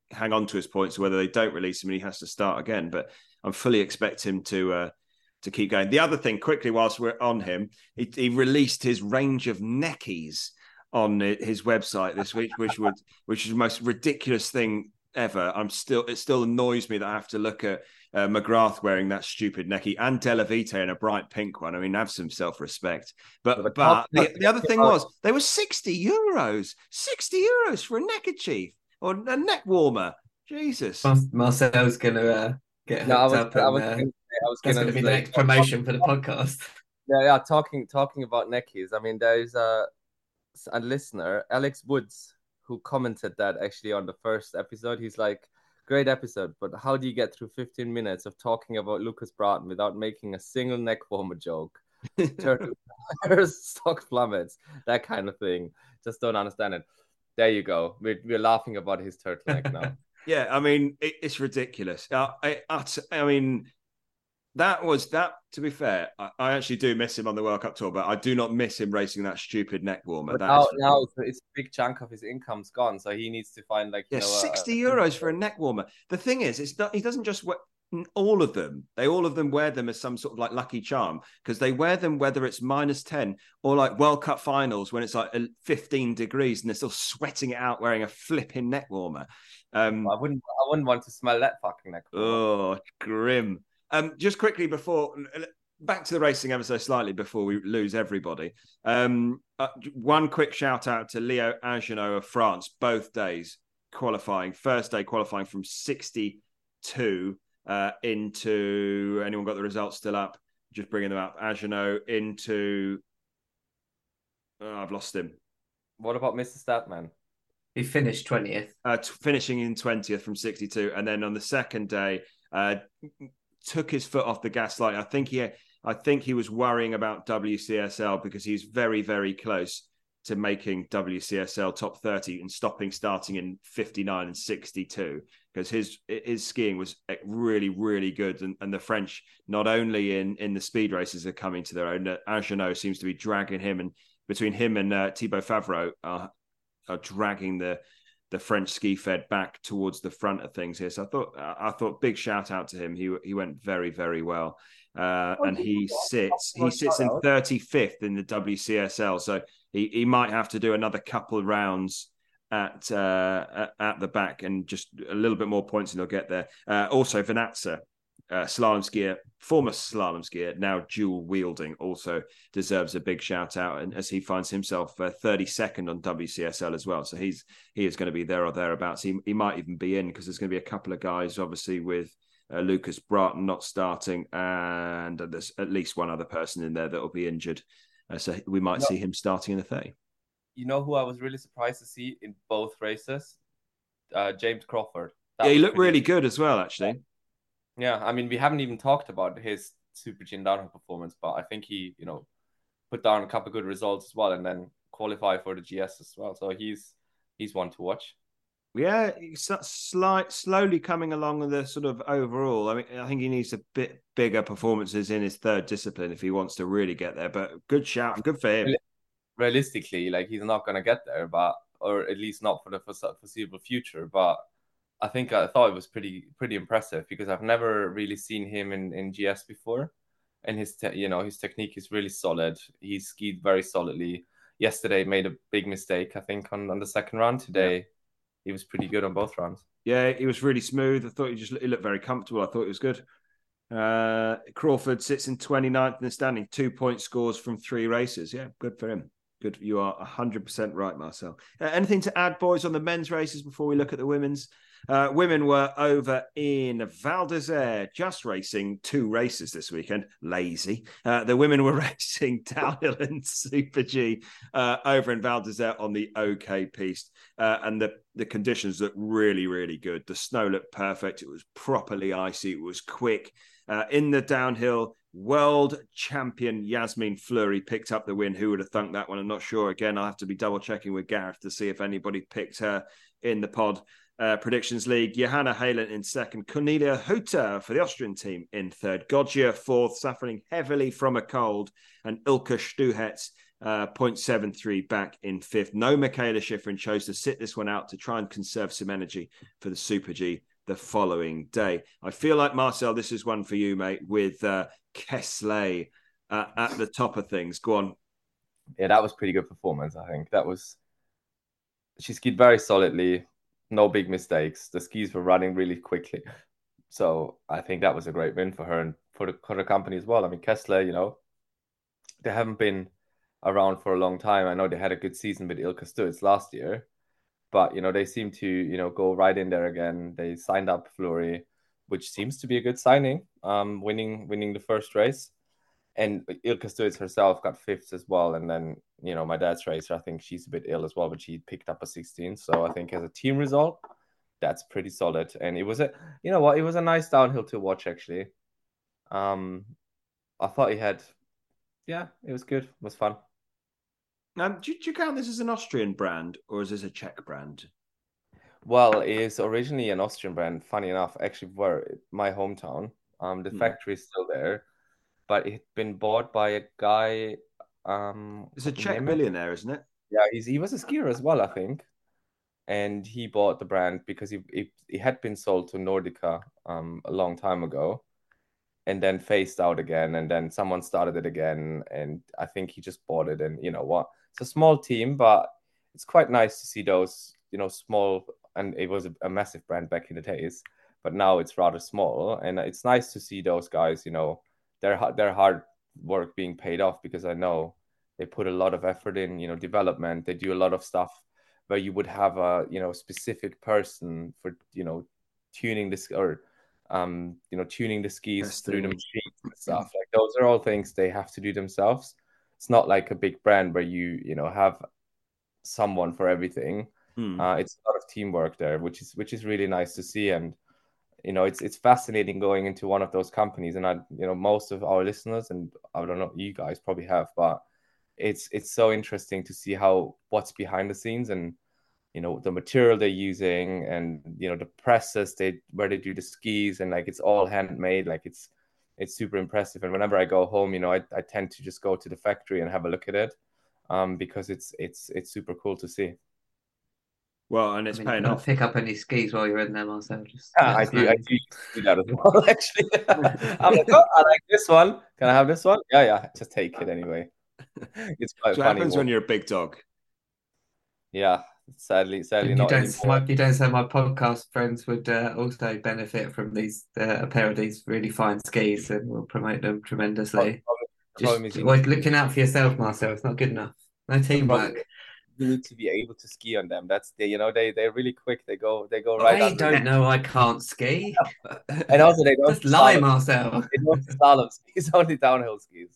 hang on to his points, or whether they don't release him and he has to start again. But I'm fully expect him to uh, to keep going. The other thing, quickly, whilst we're on him, he, he released his range of neckies on his website this week, which would which is the most ridiculous thing ever. I'm still it still annoys me that I have to look at uh, McGrath wearing that stupid necky and Della Vita in a bright pink one. I mean, have some self-respect. But but, but the, the other thing was they were sixty euros, sixty euros for a neckerchief or a neck warmer. Jesus, Marcel's gonna uh, get no, hooked I was, up. And, I was, uh, gonna say, I was that's gonna going to be say, the next promotion for the podcast. Yeah, yeah. Talking talking about neckies. I mean, there's a a listener, Alex Woods, who commented that actually on the first episode. He's like, great episode, but how do you get through fifteen minutes of talking about Lucas Broughton without making a single neck warmer joke? Turtle stock plummets, that kind of thing. Just don't understand it. There you go. We're, we're laughing about his turtleneck now. Yeah, I mean, it, it's ridiculous. Uh, I, I, I mean, that was that. To be fair, I, I actually do miss him on the World Cup tour, but I do not miss him racing that stupid neck warmer. But that now, is now it's, it's a big chunk of his income's gone, so he needs to find like you yeah, know, sixty a, euros for a neck warmer. The thing is, it's not, he doesn't just wear all of them. They all of them wear them as some sort of like lucky charm because they wear them whether it's minus ten or like World Cup finals when it's like fifteen degrees and they're still sweating it out wearing a flipping neck warmer. Um, I wouldn't, I wouldn't want to smell that fucking neck warmer. Oh, grim. Um, just quickly before, back to the racing ever so slightly before we lose everybody. Um, uh, one quick shout out to Leo Agenot of France, both days qualifying. First day qualifying from sixty-two uh, into, anyone got the results still up? Just bringing them up. Agenot into, oh, I've lost him. What about Mister Statman? He finished twentieth. Uh, t- finishing in twentieth from sixty-two. And then on the second day, uh, took his foot off the gas slightly. I think he, I think he was worrying about W C S L because he's very, very close to making W C S L top thirty and stopping, starting in fifty-nine and sixty-two because his his skiing was really, really good. And, and the French, not only in, in the speed races, are coming to their own. Agenot seems to be dragging him, and between him and uh, Thibaut Favreau are, are dragging the the French ski fed back towards the front of things here. So I thought, I thought big shout out to him. He he went very, very well. Uh, and he sits, he sits in thirty-fifth in the W C S L. So he, he might have to do another couple of rounds at, uh, at, at the back and just a little bit more points and he'll get there. Uh, also Vanatza, uh, slalom skier, former slalom skier, now dual wielding, also deserves a big shout out. And as he finds himself uh, thirty-second on W C S L as well, so he's he is going to be there or thereabouts. He he might even be in because there's going to be a couple of guys, obviously with uh, Lucas Broughton not starting, and there's at least one other person in there that will be injured. Uh, so we might no. see him starting in the thirty. You know who I was really surprised to see in both races? Uh, James Crawford. That yeah, he looked really good as well, actually. Yeah, I mean, we haven't even talked about his Super G downhill performance, but I think he, you know, put down a couple of good results as well, and then qualify for the G S as well. So he's he's one to watch. Yeah, he's slight, slowly coming along with the sort of overall. I mean, I think he needs a bit bigger performances in his third discipline if he wants to really get there. But good shout, good for him. Realistically, like he's not going to get there, but or at least not for the foreseeable future. But I think I thought it was pretty pretty impressive because I've never really seen him in, in G S before, and his te- you know his technique is really solid. He skied very solidly. Yesterday made a big mistake, I think, on, on the second round. Today, yeah. He was pretty good on both rounds. Yeah, he was really smooth. I thought he just he looked very comfortable. I thought it was good. Uh, Crawford sits in twenty-ninth in the standing, two point scores from three races. Yeah, good for him. Good. You are one hundred percent right, Marcel. Uh, anything to add, boys, on the men's races before we look at the women's? Uh, women were over in Val d'Isère, just racing two races this weekend. Lazy. Uh, the women were racing downhill and Super G uh, over in Val d'Isère on the OK piste. Uh, and the, the conditions looked really, really good. The snow looked perfect. It was properly icy. It was quick. Uh, in the downhill, world champion Yasmin Fleury picked up the win. Who would have thunk that one? I'm not sure. Again, I'll have to be double checking with Gareth to see if anybody picked her in the pod. Uh, predictions league, Johanna Halen in second, Cornelia Hutter for the Austrian team in third, Goggia fourth, suffering heavily from a cold, and Ilka Stuhetz uh, zero point seven three back in fifth. No Michaela Schifrin, chose to sit this one out to try and conserve some energy for the Super G the following day. I feel like, Marcel, this is one for you, mate, with uh, Kesley uh, at the top of things. Go on. Yeah, that was pretty good performance, I think. That was... She skied very solidly, no big mistakes. The skis were running really quickly. So I think that was a great win for her and for the, for the company as well. I mean, Kesley, you know, they haven't been around for a long time. I know they had a good season with Ilka Stutz last year, but, you know, they seem to, you know, go right in there again. They signed up Fleury, which seems to be a good signing, um, winning winning the first race. And Ilka Stutz herself got fifth as well. And then, you know, my dad's racer, I think she's a bit ill as well, but she picked up a sixteen. So I think as a team result, that's pretty solid. And it was a, you know what, it was a nice downhill to watch, actually. Um, I thought he had, yeah, it was good. It was fun. Um, do, do you count this as an Austrian brand or is this a Czech brand? Well, it is originally an Austrian brand, funny enough, actually, where my hometown. Um, the hmm. factory is still there, but it's been bought by a guy. Um, it's a Czech billionaire, isn't it? Yeah, he's, he was a skier as well, I think. And he bought the brand because he, he, he had been sold to Nordica um, a long time ago and then phased out again. And then someone started it again. And I think he just bought it. And you know what? It's a small team, but it's quite nice to see those, you know, small. And it was a, a massive brand back in the days, but now it's rather small. And it's nice to see those guys, you know, their, their hard work being paid off, because I know they put a lot of effort in, you know, development. They do a lot of stuff where you would have a, you know, specific person for, you know, tuning this or, um, you know, tuning the skis That's through the machines and stuff. Like those are all things they have to do themselves. It's not like a big brand where you, you know, have someone for everything. Hmm. Uh, it's a lot of teamwork there, which is, which is really nice to see. And, you know, it's, it's fascinating going into one of those companies. And I, you know, most of our listeners, and I don't know, you guys probably have, but it's it's so interesting to see how what's behind the scenes and, you know, the material they're using and, you know, the presses they where they do the skis, and like it's all handmade. Like it's it's super impressive. And whenever I go home, you know, I, I tend to just go to the factory and have a look at it, um, because it's it's it's super cool to see. Well, and it's I mean, paying off. Pick up any skis while you're in there, Marcel. Just yeah, I do. I do do that as well. Actually, I'm like, oh, I like this one. Can I have this one? Yeah, yeah. Just take it anyway. It's quite so funny. What happens when you're a big dog? Yeah, sadly, sadly you not don't anymore. My, you don't say my podcast friends would uh, also benefit from these uh, a pair of these really fine skis, and we'll promote them tremendously. Problem, Just well, looking out for yourself, Marcel. It's not good enough. No teamwork. You need to be able to ski on them. That's the, you know, they they're really quick. They go they go right. I don't know. I can't ski. And also they don't just lie, Marcel. They don't slalom skis, only downhill skis.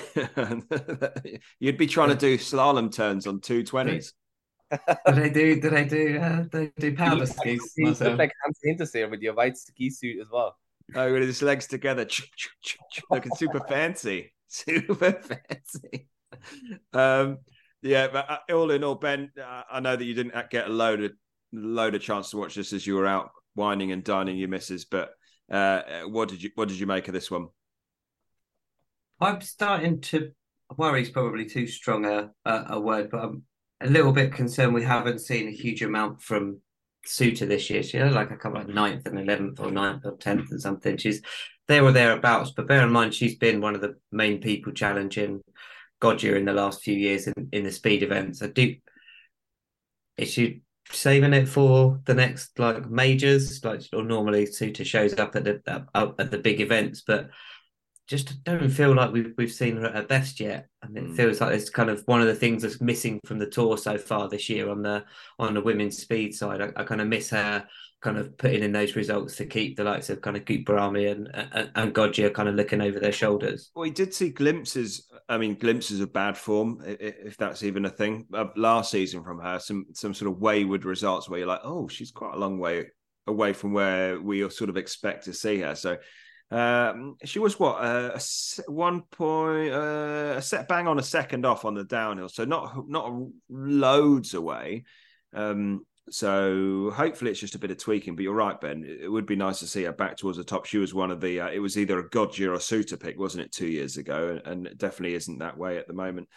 You'd be trying to do slalom turns on two twenties. do they do? Do they do? Uh, they do powder skis? You look like Hans Hinterseer with your white ski suit as well. Oh, with his legs together, looking super fancy, super fancy. Um. Yeah, but all in all, Ben, I know that you didn't get a load of load of chance to watch this as you were out whining and dining your missus. But uh, what did you what did you make of this one? I'm starting to worry. Is probably too strong a, a a word, but I'm a little bit concerned. We haven't seen a huge amount from Suter this year. She had like a couple of ninth and eleventh or ninth or tenth and something. She's there or thereabouts. But bear in mind, she's been one of the main people challenging Goggia in the last few years in, in the speed events. I do. Is she saving it for the next like majors? Like, or normally Suter shows up at the uh, at the big events, but just don't feel like we've we've seen her at her best yet. And it mm. feels like it's kind of one of the things that's missing from the tour so far this year on the on the women's speed side. I, I kind of miss her kind of putting in those results to keep the likes of kind of Goutbarami and, and and Goggia kind of looking over their shoulders. Well, we did see glimpses. I mean, glimpses of bad form, if that's even a thing, uh, last season from her. Some some sort of wayward results where you're like, oh, she's quite a long way away from where we sort of expect to see her. So um, she was what uh, a one point uh, a set bang on a second off on the downhill. So not not loads away. Um, So hopefully it's just a bit of tweaking. But you're right, Ben. It would be nice to see her back towards the top. She was one of the. Uh, it was either a Goggia or Suter pick, wasn't it, two years ago? And, and it definitely isn't that way at the moment.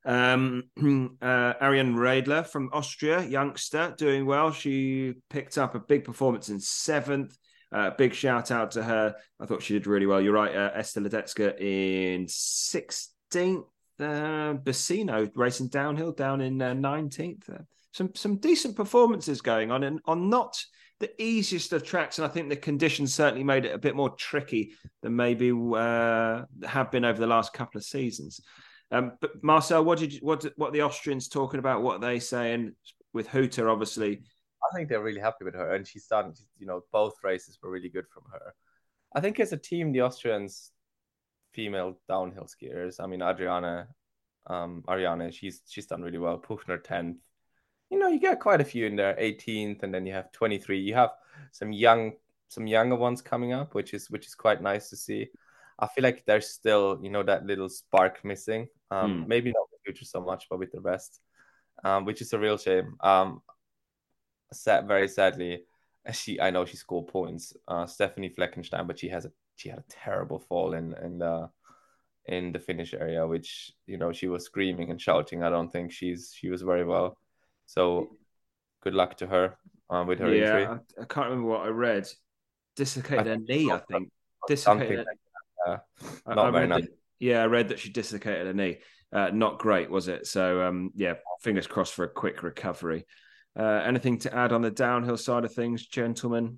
Um, uh, Ariane Reidler from Austria, youngster, doing well. She picked up a big performance in seventh. Uh, big shout out to her. I thought she did really well. You're right, uh, Esther Ledecka in sixteenth. Uh, Bassino racing downhill down in uh, nineteenth. Uh, some some decent performances going on, and on not the easiest of tracks. And I think the conditions certainly made it a bit more tricky than maybe uh, have been over the last couple of seasons. Um, but Marcel, what did you, what what are the Austrians talking about? What are they saying with Hutter? Obviously, I think they're really happy with her, and she's done. You know, both races were really good from her. I think as a team, the Austrians, female downhill skiers. I mean, Adriana, um, Ariane, she's she's done really well. Puchner tenth. You know, you get quite a few in there, eighteenth, and then you have twenty-three. You have some young, some younger ones coming up, which is which is quite nice to see. I feel like there's still, you know, that little spark missing. Um, mm. Maybe not with Future so much, but with the rest, um, which is a real shame. Um, sad, very sadly, she I know she scored points. Uh, Stephanie Fleckenstein, but she has a she had a terrible fall in in the in the finish area, which, you know, she was screaming and shouting. I don't think she's she was very well. So good luck to her uh, with her yeah, injury. I, I can't remember what I read. Dislocated her knee, I think. Dislocated. Like uh, not I, I very nice. That, yeah, I read that she dislocated her knee. Uh, not great, was it? So, um, yeah, fingers crossed for a quick recovery. Uh, anything to add on the downhill side of things, gentlemen?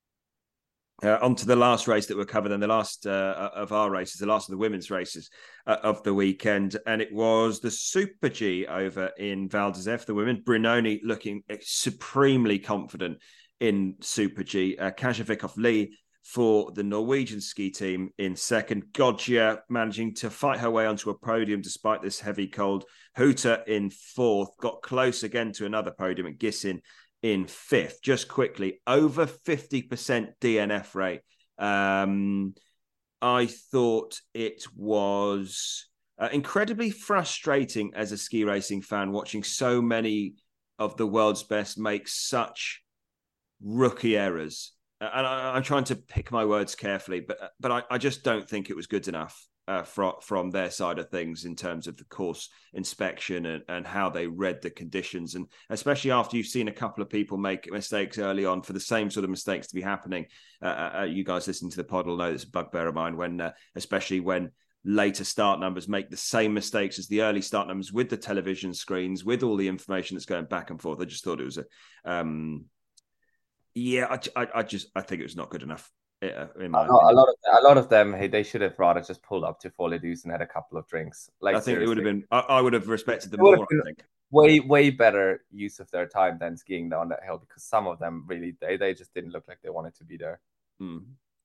Uh, on to the last race that we'll cover, then the last uh, of our races, the last of the women's races uh, of the weekend. And it was the Super G over in Val d'Isère, the women. Brinoni looking supremely confident in Super G. Uh, Kaja Vikoff-Lee for the Norwegian ski team in second. Goggia managing to fight her way onto a podium despite this heavy cold. Hutter in fourth, got close again to another podium at Gissin in fifth. Just quickly, over fifty percent D N F rate. Um, I thought it was uh, incredibly frustrating as a ski racing fan watching so many of the world's best make such rookie errors. Uh, and I, I'm trying to pick my words carefully, but but I, I just don't think it was good enough uh, from, from their side of things in terms of the course inspection and, and how they read the conditions. And especially after you've seen a couple of people make mistakes early on for the same sort of mistakes to be happening. Uh, uh, you guys listening to the pod will know this is a bugbear of mine when, uh, especially when later start numbers make the same mistakes as the early start numbers with the television screens, with all the information that's going back and forth. I just thought it was a, um, yeah, I, I, I just, I think it was not good enough. In my a, lot, a lot of a lot of them, hey, they should have rather just pulled up to Folie-Douce and had a couple of drinks. Like, I think seriously. It would have been. I, I would have respected them more. I think way way better use of their time than skiing down that hill, because some of them really they, they just didn't look like they wanted to be there. Hmm.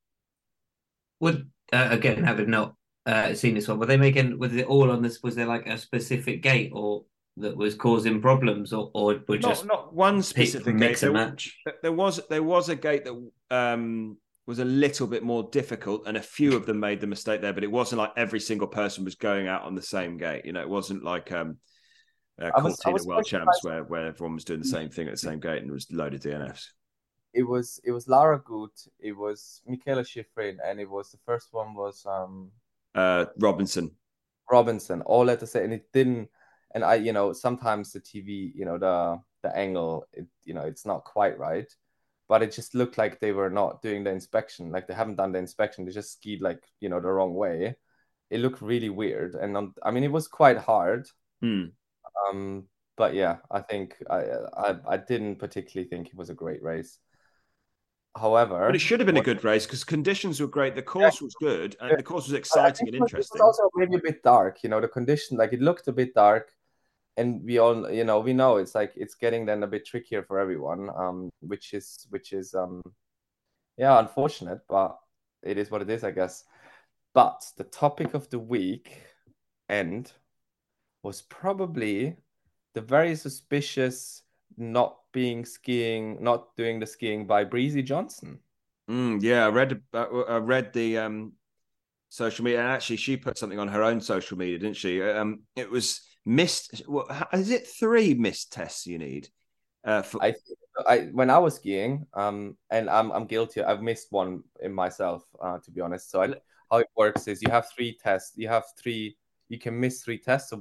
Would uh, again, having not uh, seen this one, were they making? Was it all on this? Was there like a specific gate or that was causing problems, or or were just not, not one specific mix gate. and there, match? There was there was a gate that um, was a little bit more difficult, and a few of them made the mistake there. But it wasn't like every single person was going out on the same gate. You know, it wasn't like um, uh, Cortina World Champs where where everyone was doing the same thing at the same gate and it was loaded D N Fs. It was it was Lara Gut, it was Michaela Schifrin, and it was the first one was um uh Robinson. Robinson, all at the same, and it didn't. And I, you know, sometimes the T V, you know, the the angle, it, you know, it's not quite right, but it just looked like they were not doing the inspection. Like they haven't done the inspection. They just skied like, you know, the wrong way. It looked really weird, and um, I mean, it was quite hard. Hmm. Um, but yeah, I think I, I I didn't particularly think it was a great race. However, but it should have been what, a good race because conditions were great. The course yeah, was good, and the course was exciting and interesting. It was also maybe a bit dark, you know. The condition, like it looked a bit dark, and we all, you know, we know it's like it's getting then a bit trickier for everyone, um, which is which is um, yeah, unfortunate, but it is what it is, I guess. But the topic of the week end was probably the very suspicious not being skiing, not doing the skiing by Breezy Johnson. Mm, yeah, I read I read the um, social media, and actually she put something on her own social media, didn't she? Um, it was missed. What, is it three missed tests you need? Uh, for... I, I when I was skiing, um, and I'm I'm guilty. I've missed one in myself, uh, to be honest. So I, how it works is you have three tests. You have three. You can miss three tests. So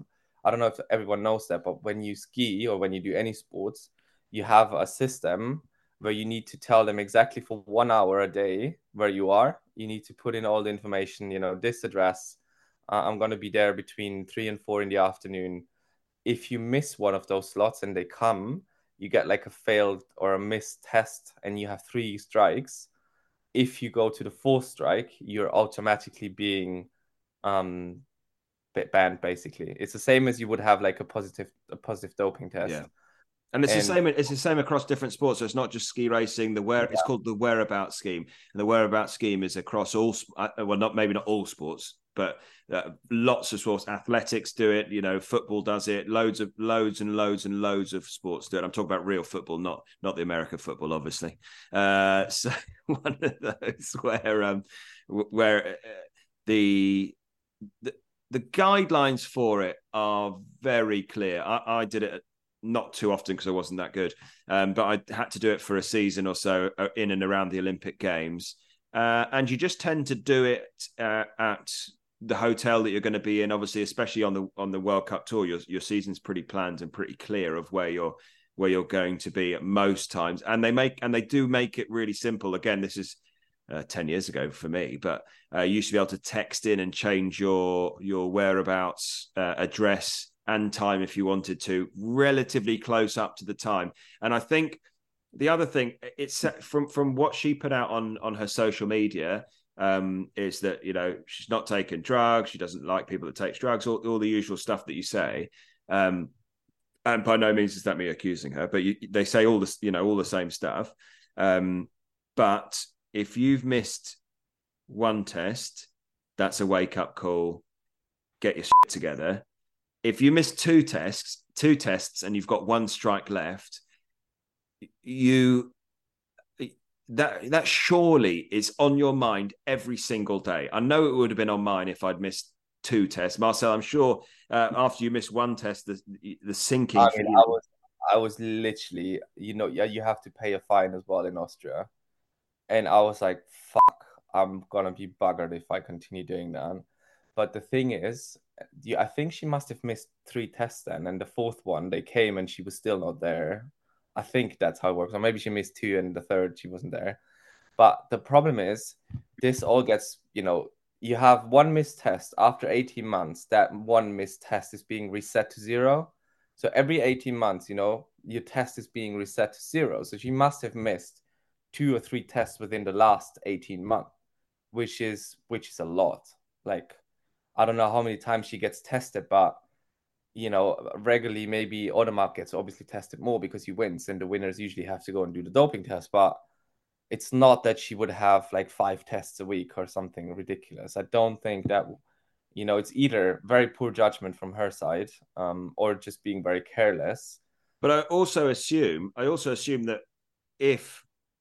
I don't know if everyone knows that, but when you ski or when you do any sports, you have a system where you need to tell them exactly for one hour a day where you are. You need to put in all the information, you know, this address, uh, I'm going to be there between three and four in the afternoon. If you miss one of those slots and they come, you get like a failed or a missed test and you have three strikes. If you go to the fourth strike, you're automatically being um, banned, basically. It's the same as you would have like a positive a positive doping test. Yeah. And it's And- the same. It's the same across different sports. So it's not just ski racing. The where Yeah. it's called the whereabout scheme, and the whereabout scheme is across all. uh, Well, not maybe not all sports, but uh, lots of sports. Athletics do it. You know, football does it. Loads of loads and loads and loads of sports do it. I'm talking about real football, not not the American football, obviously. Uh, so one of those where um where uh, the the the guidelines for it are very clear. I, I did it not too often because I wasn't that good, um, but I had to do it for a season or so in and around the Olympic Games. Uh, and you just tend to do it uh, at the hotel that you're going to be in. Obviously, especially on the on the World Cup tour, your your season's pretty planned and pretty clear of where you're where you're going to be at most times. And they make and they do make it really simple. Again, this is Uh, ten years ago for me, but uh, you used to be able to text in and change your your whereabouts, uh, address and time if you wanted to, relatively close up to the time. And I think the other thing, it's from from what she put out on on her social media, um, is that, you know, she's not taking drugs, she doesn't like people that take drugs, all, all the usual stuff that you say. Um, and by no means is that me accusing her, but you, they say all this, you know, all the same stuff. Um, but if you've missed one test, that's a wake-up call. Get your shit together. If you miss two tests, two tests, and you've got one strike left, you that that surely is on your mind every single day. I know it would have been on mine if I'd missed two tests. Marcel, I'm sure uh, after you miss one test, the the sinking. I mean, I was I was literally, you know, yeah, you have to pay a fine as well in Austria. And I was like, fuck, I'm going to be buggered if I continue doing that. But the thing is, I think she must have missed three tests then. And the fourth one, they came and she was still not there. I think that's how it works. Or maybe she missed two and the third, she wasn't there. But the problem is, this all gets, you know, you have one missed test after eighteen months. That one missed test is being reset to zero. So every eighteen months, you know, your test is being reset to zero. So she must have missed two or three tests within the last eighteen months, which is which is a lot. Like, I don't know how many times she gets tested, but, you know, regularly maybe Odermatt gets obviously tested more because he wins, and the winners usually have to go and do the doping test. But it's not that she would have like five tests a week or something ridiculous. I don't think that, you know, it's either very poor judgment from her side, um, or just being very careless. But I also assume, I also assume that if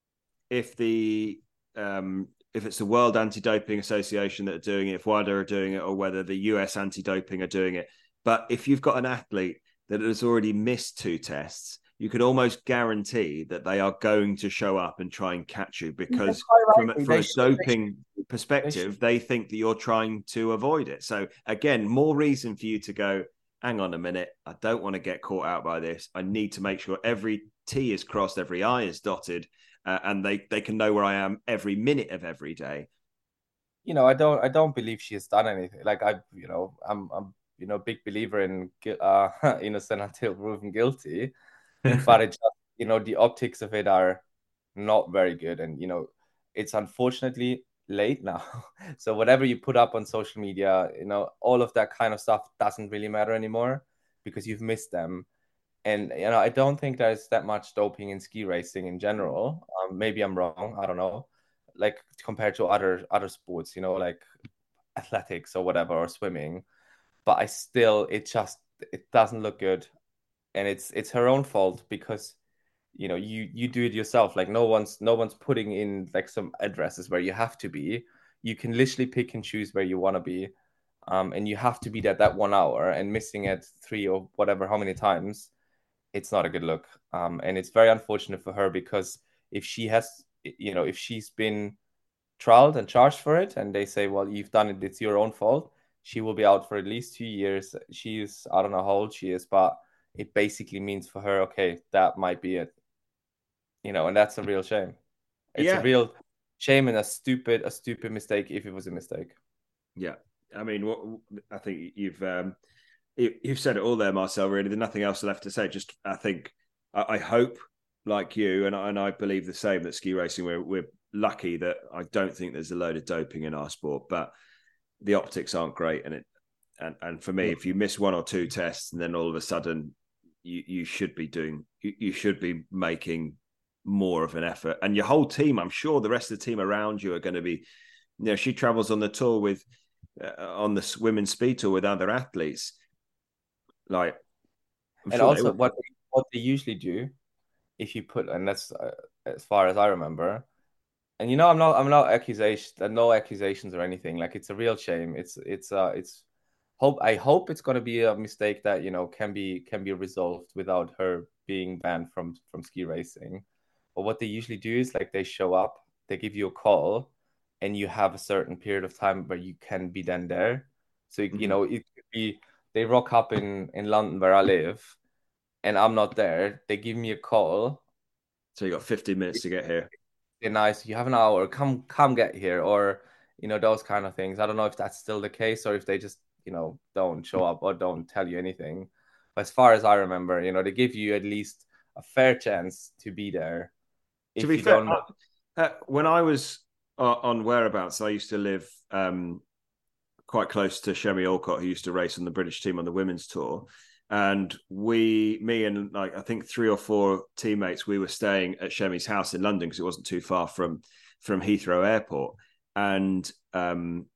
if the um, if it's the World Anti-Doping Association that are doing it, if WADA are doing it, or whether the U S anti-doping are doing it, but if you've got an athlete that has already missed two tests, you could almost guarantee that they are going to show up and try and catch you, because from, a, from a doping perspective, they think that you're trying to avoid it. So again, more reason for you to go, hang on a minute, I don't want to get caught out by this. I need to make sure every T is crossed, every I is dotted, uh, and they, they can know where I am every minute of every day. You know, I don't I don't believe she has done anything. Like, I, you know, I'm, I'm you know, big believer in uh, innocent until proven guilty. But it just, you know, the optics of it are not very good. And, you know, it's unfortunately late now. So whatever you put up on social media, you know, all of that kind of stuff doesn't really matter anymore because you've missed them. And, you know, I don't think there's that much doping in ski racing in general. Um, maybe I'm wrong. I don't know. Like, compared to other other sports, you know, like athletics or whatever, or swimming. But I still, it just, it doesn't look good. And it's it's her own fault because, you know, you you do it yourself. Like, no one's no one's putting in like some addresses where you have to be. You can literally pick and choose where you want to be, um, and you have to be there that one hour. And missing it three or whatever how many times, it's not a good look. Um, and it's very unfortunate for her because if she has, you know, if she's been trialed and charged for it, and they say, well, you've done it, it's your own fault, she will be out for at least two years. She's, I don't know how old she is, but it basically means for her, okay, that might be it. You know, and that's a real shame. It's yeah. a real shame and a stupid, a stupid mistake if it was a mistake. Yeah. I mean, what I think you've um, you've said it all there, Marcel. Really, there's nothing else left to say. Just, I think, I, I hope, like you, and I, and I believe the same, that ski racing, we're we're lucky that I don't think there's a load of doping in our sport, but the optics aren't great, and it and and for me, if you miss one or two tests, and then all of a sudden you you should be doing, you, you should be making more of an effort, and your whole team, I'm sure the rest of the team around you are going to be, you know, she travels on the tour with uh, on the women's speed tour with other athletes, like, I'm and sure also they what they, what they usually do, if you put, and that's uh, as far as I remember, and you know, I'm not I'm not accusation, no accusations or anything. Like, it's a real shame. It's it's uh it's hope I hope it's gonna be a mistake that, you know, can be can be resolved without her being banned from from ski racing. But what they usually do is, like, they show up, they give you a call, and you have a certain period of time where you can be then there. So you Mhm. know, it could be they rock up in in London where I live, and I'm not there. They give me a call. So you got fifteen minutes to get here. They're nice. You have an hour. Come come get here, or you know, those kind of things. I don't know if that's still the case, or if they just, you know, don't show up or don't tell you anything. But as far as I remember, you know, they give you at least a fair chance to be there. To If be you fair, don't know, uh, when I was uh, on Whereabouts, I used to live um, quite close to Shemi Alcott, who used to race on the British team on the women's tour. And we, me and like I think three or four teammates, we were staying at Shemi's house in London because it wasn't too far from from Heathrow Airport, and um,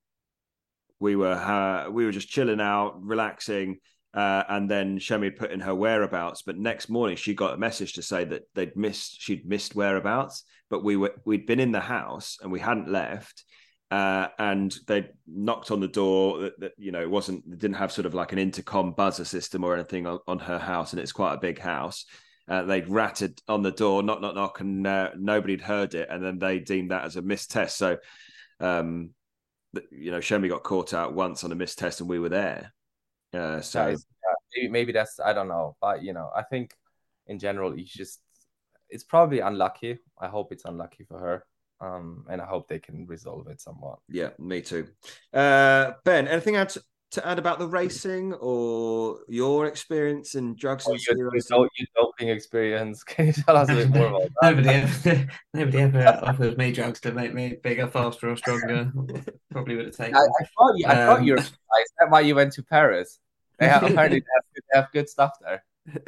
we were uh, we were just chilling out, relaxing. Uh, and then Shemi had put in her whereabouts, but next morning she got a message to say that they'd missed, she'd missed whereabouts, but we were, we'd been in the house and we hadn't left. Uh, and they knocked on the door that, that, you know, it wasn't, it didn't have sort of like an intercom buzzer system or anything on, on her house. And it's quite a big house. Uh, they'd ratted on the door, knock, knock, knock, and uh, nobody'd heard it. And then they deemed that as a missed test. So, um, you know, Shemi got caught out once on a missed test and we were there. Uh, so guys, yeah, maybe, maybe that's, I don't know, but you know, I think in general, you just, it's probably unlucky. I hope it's unlucky for her. Um, and I hope they can resolve it somewhat. Yeah, me too. Uh, Ben, anything else to add about the racing or your experience in drugs oh, and ski your, racing? your doping experience. Can you tell us a bit more about that? Nobody ever, nobody ever offered me drugs to make me bigger, faster, or stronger. Probably would have taken. I, I thought you, I um, thought you were. Is that why you went to Paris? They have, apparently they have, they have good stuff there.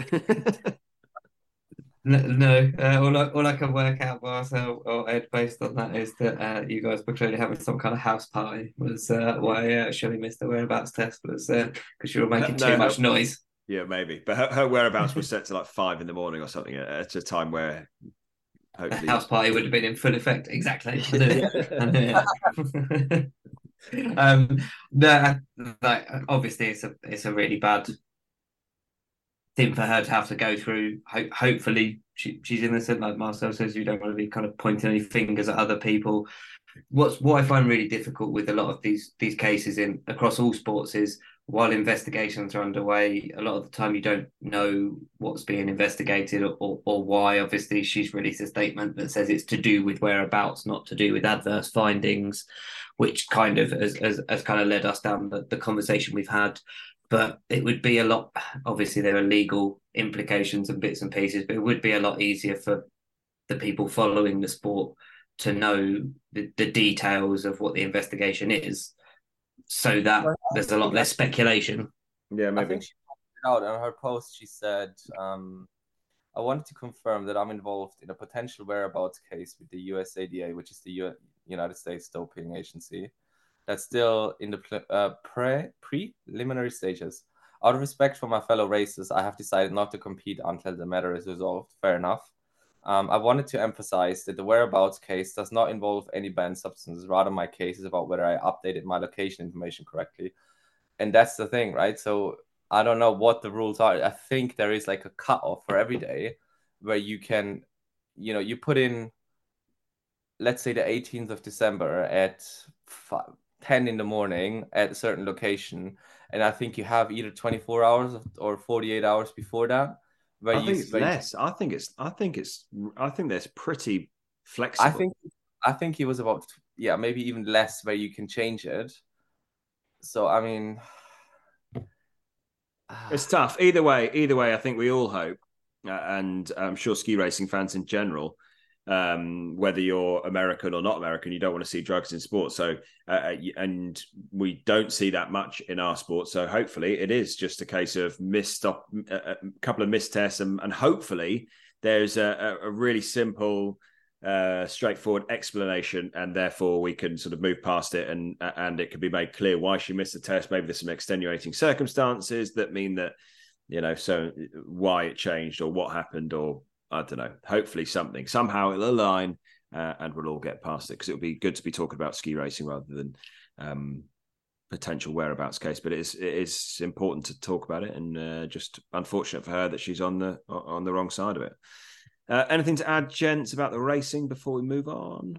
No, no. Uh, all, I, all I can work out, Marcel or Ed, based on that, is that uh, you guys were clearly having some kind of house party. Was uh, why uh, Shelley missed the whereabouts test, was because uh, you were making no, too much her, noise. Yeah, maybe. But her, her whereabouts was set to like five in the morning or something at a time where hopefully the house party would have been in full effect. Exactly. um, no, like obviously it's a it's a really bad thing for her to have to go through. Ho- hopefully she, she's innocent, like Marcel says. You don't want to be kind of pointing any fingers at other people. What's what I find really difficult with a lot of these these cases in across all sports is while investigations are underway, a lot of the time you don't know what's being investigated or, or, or why. Obviously, she's released a statement that says it's to do with whereabouts, not to do with adverse findings, which kind of has, has, has kind of led us down the, the conversation we've had. But it would be a lot, obviously there are legal implications and bits and pieces, but it would be a lot easier for the people following the sport to know the, the details of what the investigation is, so that well, there's a lot less speculation. Yeah, maybe. I think she pointed out on her post, she said, um, I wanted to confirm that I'm involved in a potential whereabouts case with the U S A D A, which is the U- United States Doping Agency. That's still in the uh, pre preliminary stages. Out of respect for my fellow racers, I have decided not to compete until the matter is resolved. Fair enough. Um, I wanted to emphasize that the whereabouts case does not involve any banned substances. Rather, my case is about whether I updated my location information correctly. And that's the thing, right? So I don't know what the rules are. I think there is like a cutoff for every day where you can, you know, you put in, let's say the eighteenth of December at five, ten in the morning at a certain location, and I think you have either twenty-four hours or forty-eight hours before that. Where I you, think it's less. You... I think it's. I think it's. I think that's pretty flexible. I think. I think he was about yeah maybe even less where you can change it. So I mean, it's tough. Either way, either way, I think we all hope, uh, and I'm sure ski racing fans in general, um, whether you're American or not American, you don't want to see drugs in sport. So, uh, and we don't see that much in our sport. So hopefully it is just a case of missed up, a couple of missed tests, and, and hopefully there's a, a really simple, uh, straightforward explanation, and therefore we can sort of move past it, and and it can be made clear why she missed the test. Maybe there's some extenuating circumstances that mean that, you know, so why it changed or what happened, or I don't know, hopefully something, somehow it'll align, uh, and we'll all get past it, because it'll be good to be talking about ski racing rather than um, potential whereabouts case. But it is, it is important to talk about it, and uh, just unfortunate for her that she's on the on the wrong side of it. Uh, anything to add, gents, about the racing before we move on?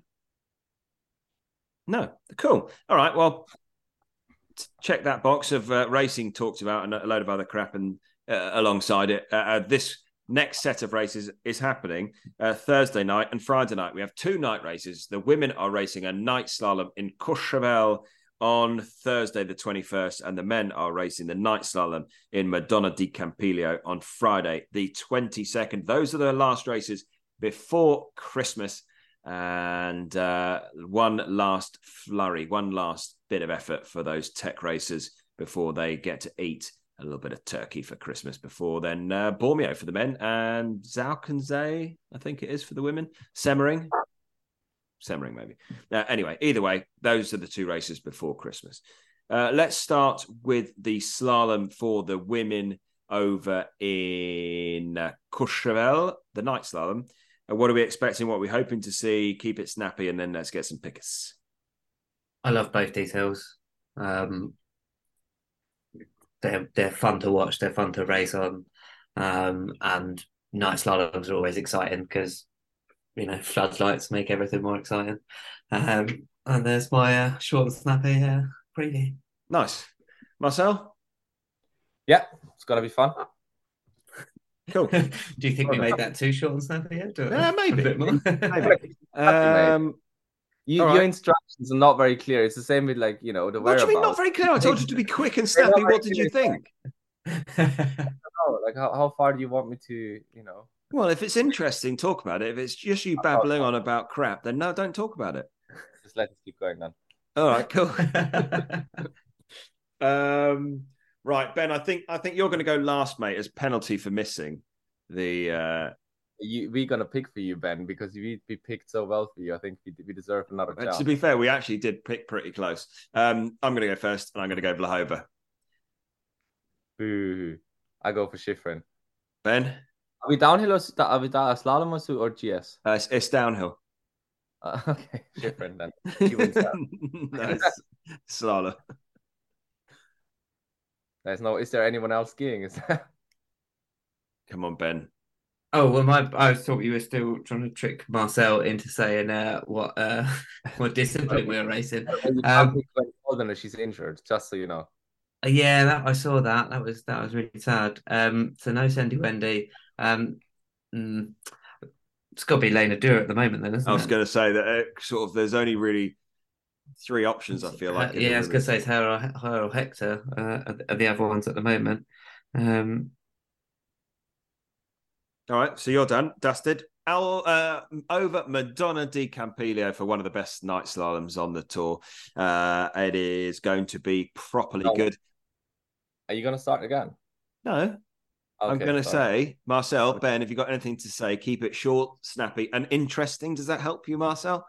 No. Cool. All right, well, check that box of uh, racing talked about, and a load of other crap and uh, alongside it. Uh, uh, this next set of races is happening uh, Thursday night and Friday night. We have two night races. The women are racing a night slalom in Courchevel on Thursday the twenty-first, and the men are racing the night slalom in Madonna di Campiglio on Friday the twenty-second. Those are the last races before Christmas, and uh, one last flurry, one last bit of effort for those tech racers before they get to eat a little bit of turkey for Christmas before then uh, Bormio for the men, and Zalkensee, I think it is, for the women. Semmering. Semmering, maybe. Uh, anyway, either way, those are the two races before Christmas. Uh, let's start with the slalom for the women over in uh, Courchevel, the night slalom. Uh, what are we expecting? What are we hoping to see? Keep it snappy, and then let's get some pickers. I love both these hills. Um, they're they're fun to watch. They're fun to race on, um, and night slaloms are always exciting because, you know, floodlights make everything more exciting. Um, and there's my uh, short and snappy uh, preview. Nice. Marcel? Yeah, it's going to be fun. Cool. Do you think we made that too short and snappy yet? Yeah, maybe. A bit more. maybe. Um, you, right. Your instructions are not very clear. It's the same with, like, you know, the what whereabouts. What do you mean not very clear? I told you to be quick and snappy. What did you think? I don't know. Like, how, how far do you want me to, you know? Well, if it's interesting, talk about it. If it's just you babbling on about crap, then no, don't talk about it. Just let us keep going then. All right, cool. um, right, Ben, I think I think you're going to go last, mate, as penalty for missing the. Uh... You, we're going to pick for you, Ben, because we, we picked so well for you. I think we, we deserve another chance. To be fair, we actually did pick pretty close. Um, I'm going to go first, and I'm going to go Vlhova. Boo. I go for Shiffrin. Ben? Are we downhill or are we down, slalom or G S? Uh, it's, it's downhill. Uh, okay, different then. She wins that. No, slalom. There's no. Is there anyone else skiing? Is there... Come on, Ben. Oh well, my I thought you were still trying to trick Marcel into saying uh, what uh, what discipline we were racing. Um, when she's injured, just so you know. Yeah, that I saw that. That was that was really sad. Um, so no Sandy Wendy. Um, mm, it's got to be Lena Dürr at the moment, then, isn't it? I was going to say that uh, sort of. There's only really three options. I feel like. Uh, yeah, I was going to say it's her or, her or Hector uh, are the other ones at the moment. Um, All right, so you're done, dusted. Al, uh, over Madonna di Campiglio for one of the best night slaloms on the tour. Uh, it is going to be properly oh. good. Are you going to start again? No. Okay, I'm going to say, Marcel, Ben, if you've got anything to say, keep it short, snappy, and interesting. Does that help you, Marcel?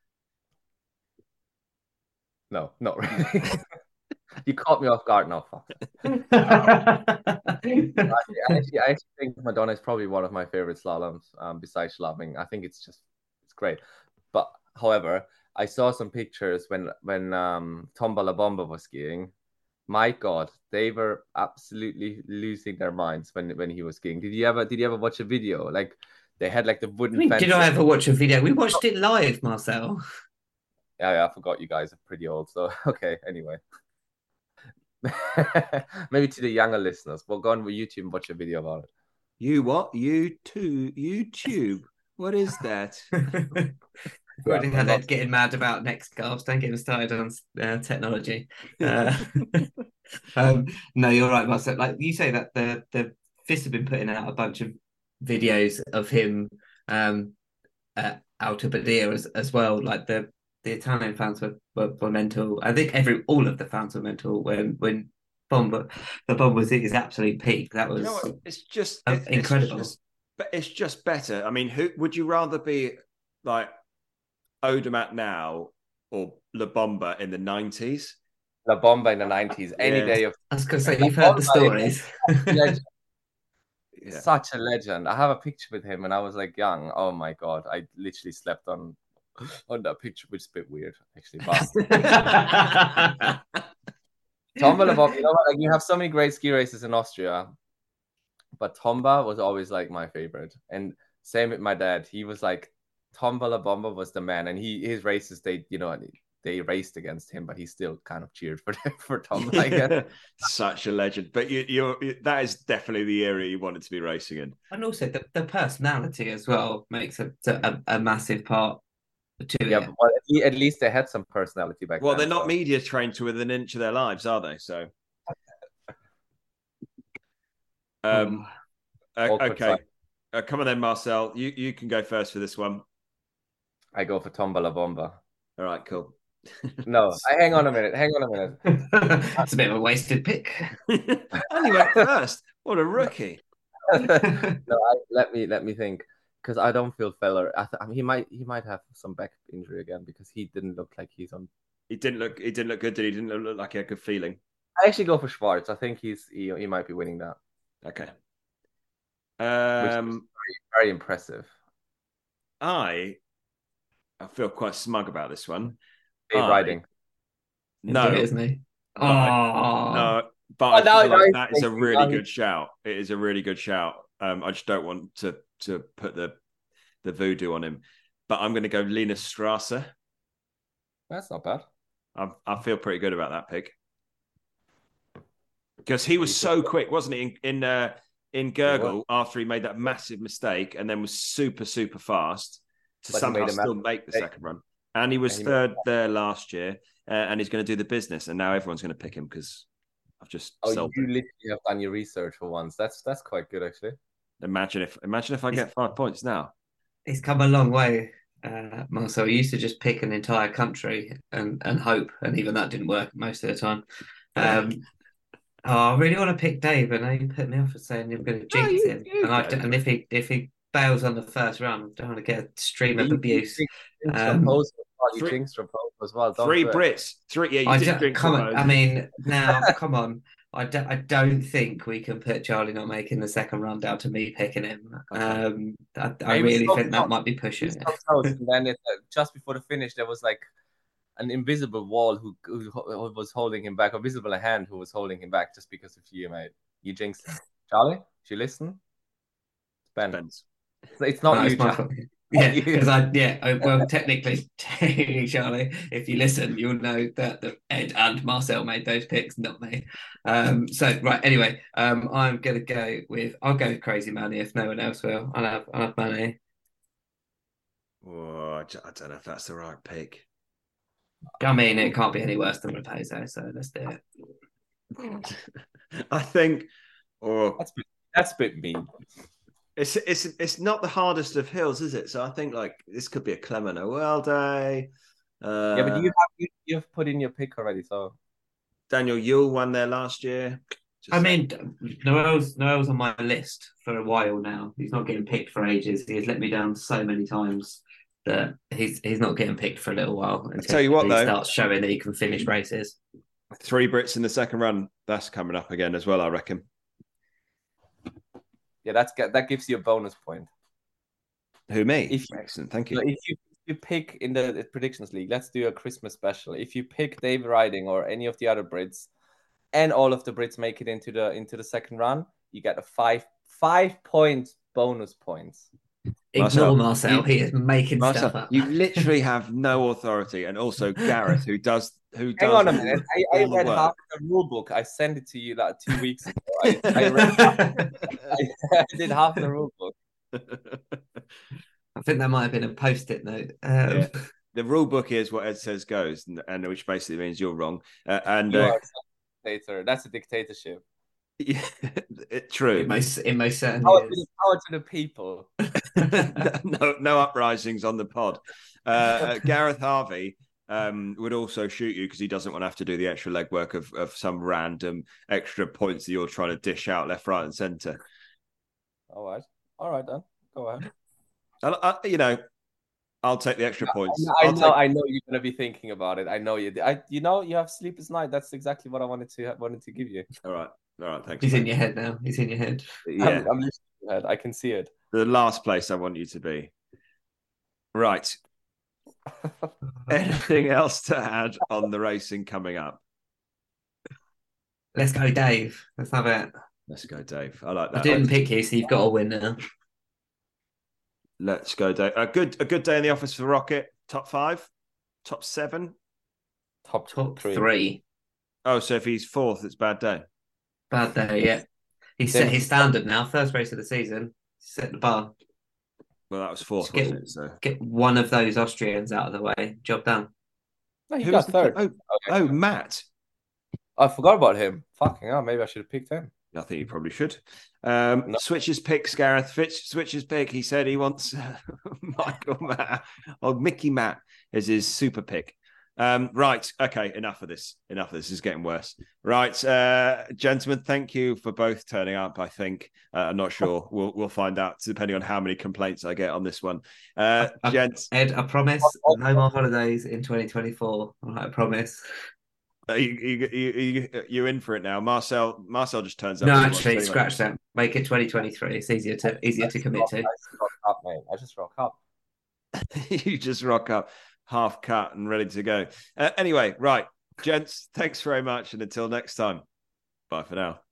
No, not really. You caught me off guard now. I, actually, I actually think Madonna is probably one of my favorite slaloms, um, besides slaloming. I think it's just, it's great. But, however, I saw some pictures when, when um, Tomba La Bomba was skiing. My God, they were absolutely losing their minds when, when he was skiing. Did you ever did you ever watch a video? Like they had like the wooden. I mean, did I ever watch a video? We watched it live, Marcel. Yeah, yeah, I forgot you guys are pretty old. So okay, anyway. Maybe to the younger listeners, well, go on YouTube and watch a video about it. You what? You too? YouTube? What is that? Already Yeah, had not... it getting mad about next golf. Don't get me started on uh, technology. Uh, um, no, you're right, Marcel. Like you say that the the Fist have been putting out a bunch of videos of him um, at Alta Badia as, as well. Like the the Italian fans were, were, were mental. I think every all of the fans were mental when when Bomba the Bomba was at his absolute peak. That was You know what? It's just uh, it, incredible. It's just, but it's just better. I mean, who would you rather be like Odermatt now or La Bomba in the nineties? La Bomba in the nineties, any Yeah. day of. I was going to say, you've heard the stories. Yeah. Such a legend. I have a picture with him when I was like young. Oh my god, I literally slept on on that picture, which is a bit weird actually. But Tomba La Bomba, you know what? Like, you have so many great ski races in Austria, but Tomba was always like my favorite. And same with my dad. He was like Tomba La Bomba was the man, and he his races they you know they raced against him, but he still kind of cheered for for Tomba. I guess. Such a legend. But you, you're that is definitely the area you wanted to be racing in. And also the, the personality as well makes a a, a massive part to Yeah, it. but well, at, least, at least they had some personality back well, then. Well, they're not so. media trained to within an inch of their lives, are they? So, um, oh. uh, okay. Uh, come on then, Marcel. You you can go first for this one. I go for Tomba La Bomba. All right, cool. No, I hang on a minute. Hang on a minute. It's a bit of a wasted pick. And you went first. What a rookie. no, I, let me let me think, because I don't feel Feller. I, th- I mean, he might he might have some back injury again, because he didn't look like he's on. He didn't look. He didn't look good. Did he? Didn't look like he had good feeling. I actually go for Schwarz. I think he's he, he might be winning that. Okay. Um, Which is very, very impressive. I I feel quite smug about this one. Dave I, Riding. No, it, isn't he? Oh no, but I oh, feel no, like no, that is a really good shout. It is a really good shout. Um, I just don't want to to put the the voodoo on him, but I'm going to go Linus Strasser. That's not bad. I I feel pretty good about that pick, because he was so quick, wasn't he? In in, uh, in Gurgle, after he made that massive mistake, and then was super super fast to but somehow still make the second run. And he was and he third made... there last year, uh, and he's going to do the business. And now everyone's going to pick him because I've just oh, sold you him. literally have done your research for once. That's that's quite good, actually. Imagine if imagine if I get five points now. He's come a long way, uh, Marcel. He used to just pick an entire country and and hope, and even that didn't work most of the time. Um, oh, I really want to pick Dave, and now you put me off for saying you're going to jinx oh, you, him. You and, I, and if he if he bails on the first round, I don't want to get a stream of you, abuse. You um, you jinxed as well. Don't three Brits, three. Yeah, you I did drink come on, I mean, now come on. I don't, I don't think we can put Charlie not making the second run down to me picking him. Okay. Um, I, I really think that might be pushing it. and then it, uh, just before the finish, there was like an invisible wall who, who, who was holding him back, a visible hand who was holding him back just because of you, mate. You jinxed him. Charlie, should you listen? Ben. Ben's. It's not no, you, Charlie. Yeah, because I yeah, well, technically, technically, Charlie, if you listen, you'll know that the Ed and Marcel made those picks, not me. Um, so right, anyway, um, I'm gonna go with I'll go with Crazy Manny if no one else will. I'll have I'll have Manny. Oh, I don't know if that's the right pick. I mean, it can't be any worse than Raposo, so let's do it. I think, oh, that's that's a bit mean. It's it's it's not the hardest of hills, is it? So I think like this could be a Clement Noel day. Uh, yeah, but you have you, you've put in your pick already. So Daniel Yule won there last year. Just I mean, Noel's Noel's on my list for a while now. He's not getting picked for ages. He has let me down so many times that he's he's not getting picked for a little while. I'll tell you what, he though, starts showing that he can finish races. Three Brits in the second run. That's coming up again as well, I reckon. Yeah, that's that gives you a bonus point. Who, me? If you, Excellent, thank you. If you, if you pick in the predictions league, let's do a Christmas special. If you pick Dave Riding or any of the other Brits, and all of the Brits make it into the into the second run, you get a five five point bonus points. Ignore Marcel. Marcel. You, he is making Marcel, stuff up. You literally have no authority. And also Gareth, who does who does. Hang on a minute. I, I read half the rule book. I sent it to you like two weeks ago. I, I, read half, I, I did half the rule book. I think that might have been a post-it note. Um, yeah. The rule book is what Ed says goes, and, and which basically means you're wrong. Uh, and you uh, are a dictator. That's a dictatorship. Yeah, it, true. It most, it most certainly power is. To the, power to the people. no, no uprisings on the pod. Uh, uh, Gareth Harvey um, would also shoot you because he doesn't want to have to do the extra legwork of, of some random extra points that you're trying to dish out left, right, and centre. All right, all right then. Go ahead. I, I, you know, I'll take the extra points. I know, I know, take... I know you're gonna be thinking about it. I know you. I, you know, you have sleepless night. That's exactly what I wanted to wanted to give you. All right. All right, thanks. He's mate. in your head now. He's in your head. Yeah, I'm, I'm in your head. I can see it. The last place I want you to be. Right. Anything else to add on the racing coming up? Let's go, Dave. Let's have it. Let's go, Dave. I like that. I didn't pick you, so you've got a win now. Let's go, Dave. A good, a good day in the office for Rocket. Top five, top seven, top top three. three. Oh, so if he's fourth, it's bad day. Bad day, yeah. He's set his standard now. First race of the season. Set the bar. Well, that was fourth, get, wasn't it? So get one of those Austrians out of the way. Job done. No, he got third. Oh, okay. oh, Matt. I forgot about him. Fucking hell, maybe I should have picked him. I think you probably should. Um, no. Switches picks, Gareth. Fitch, switches pick. He said he wants uh, Michael Matt or Mickey Matt as his super pick. Um, right. Okay. Enough of this. Enough of this. This is getting worse. Right. Uh, gentlemen, thank you for both turning up. I think uh, I'm not sure. We'll we'll find out depending on how many complaints I get on this one. Uh, I, gents. Ed, I promise no more holidays in twenty twenty-four. I promise. Uh, you, you, you, you, you're in for it now. Marcel Marcel just turns up. No, actually, scratch that. Make it twenty twenty-three. It's easier to easier to commit to. I just rock up, mate. I just rock up. You just rock up, half cut and ready to go. Uh, anyway, right, gents, thanks very much. And until next time, bye for now.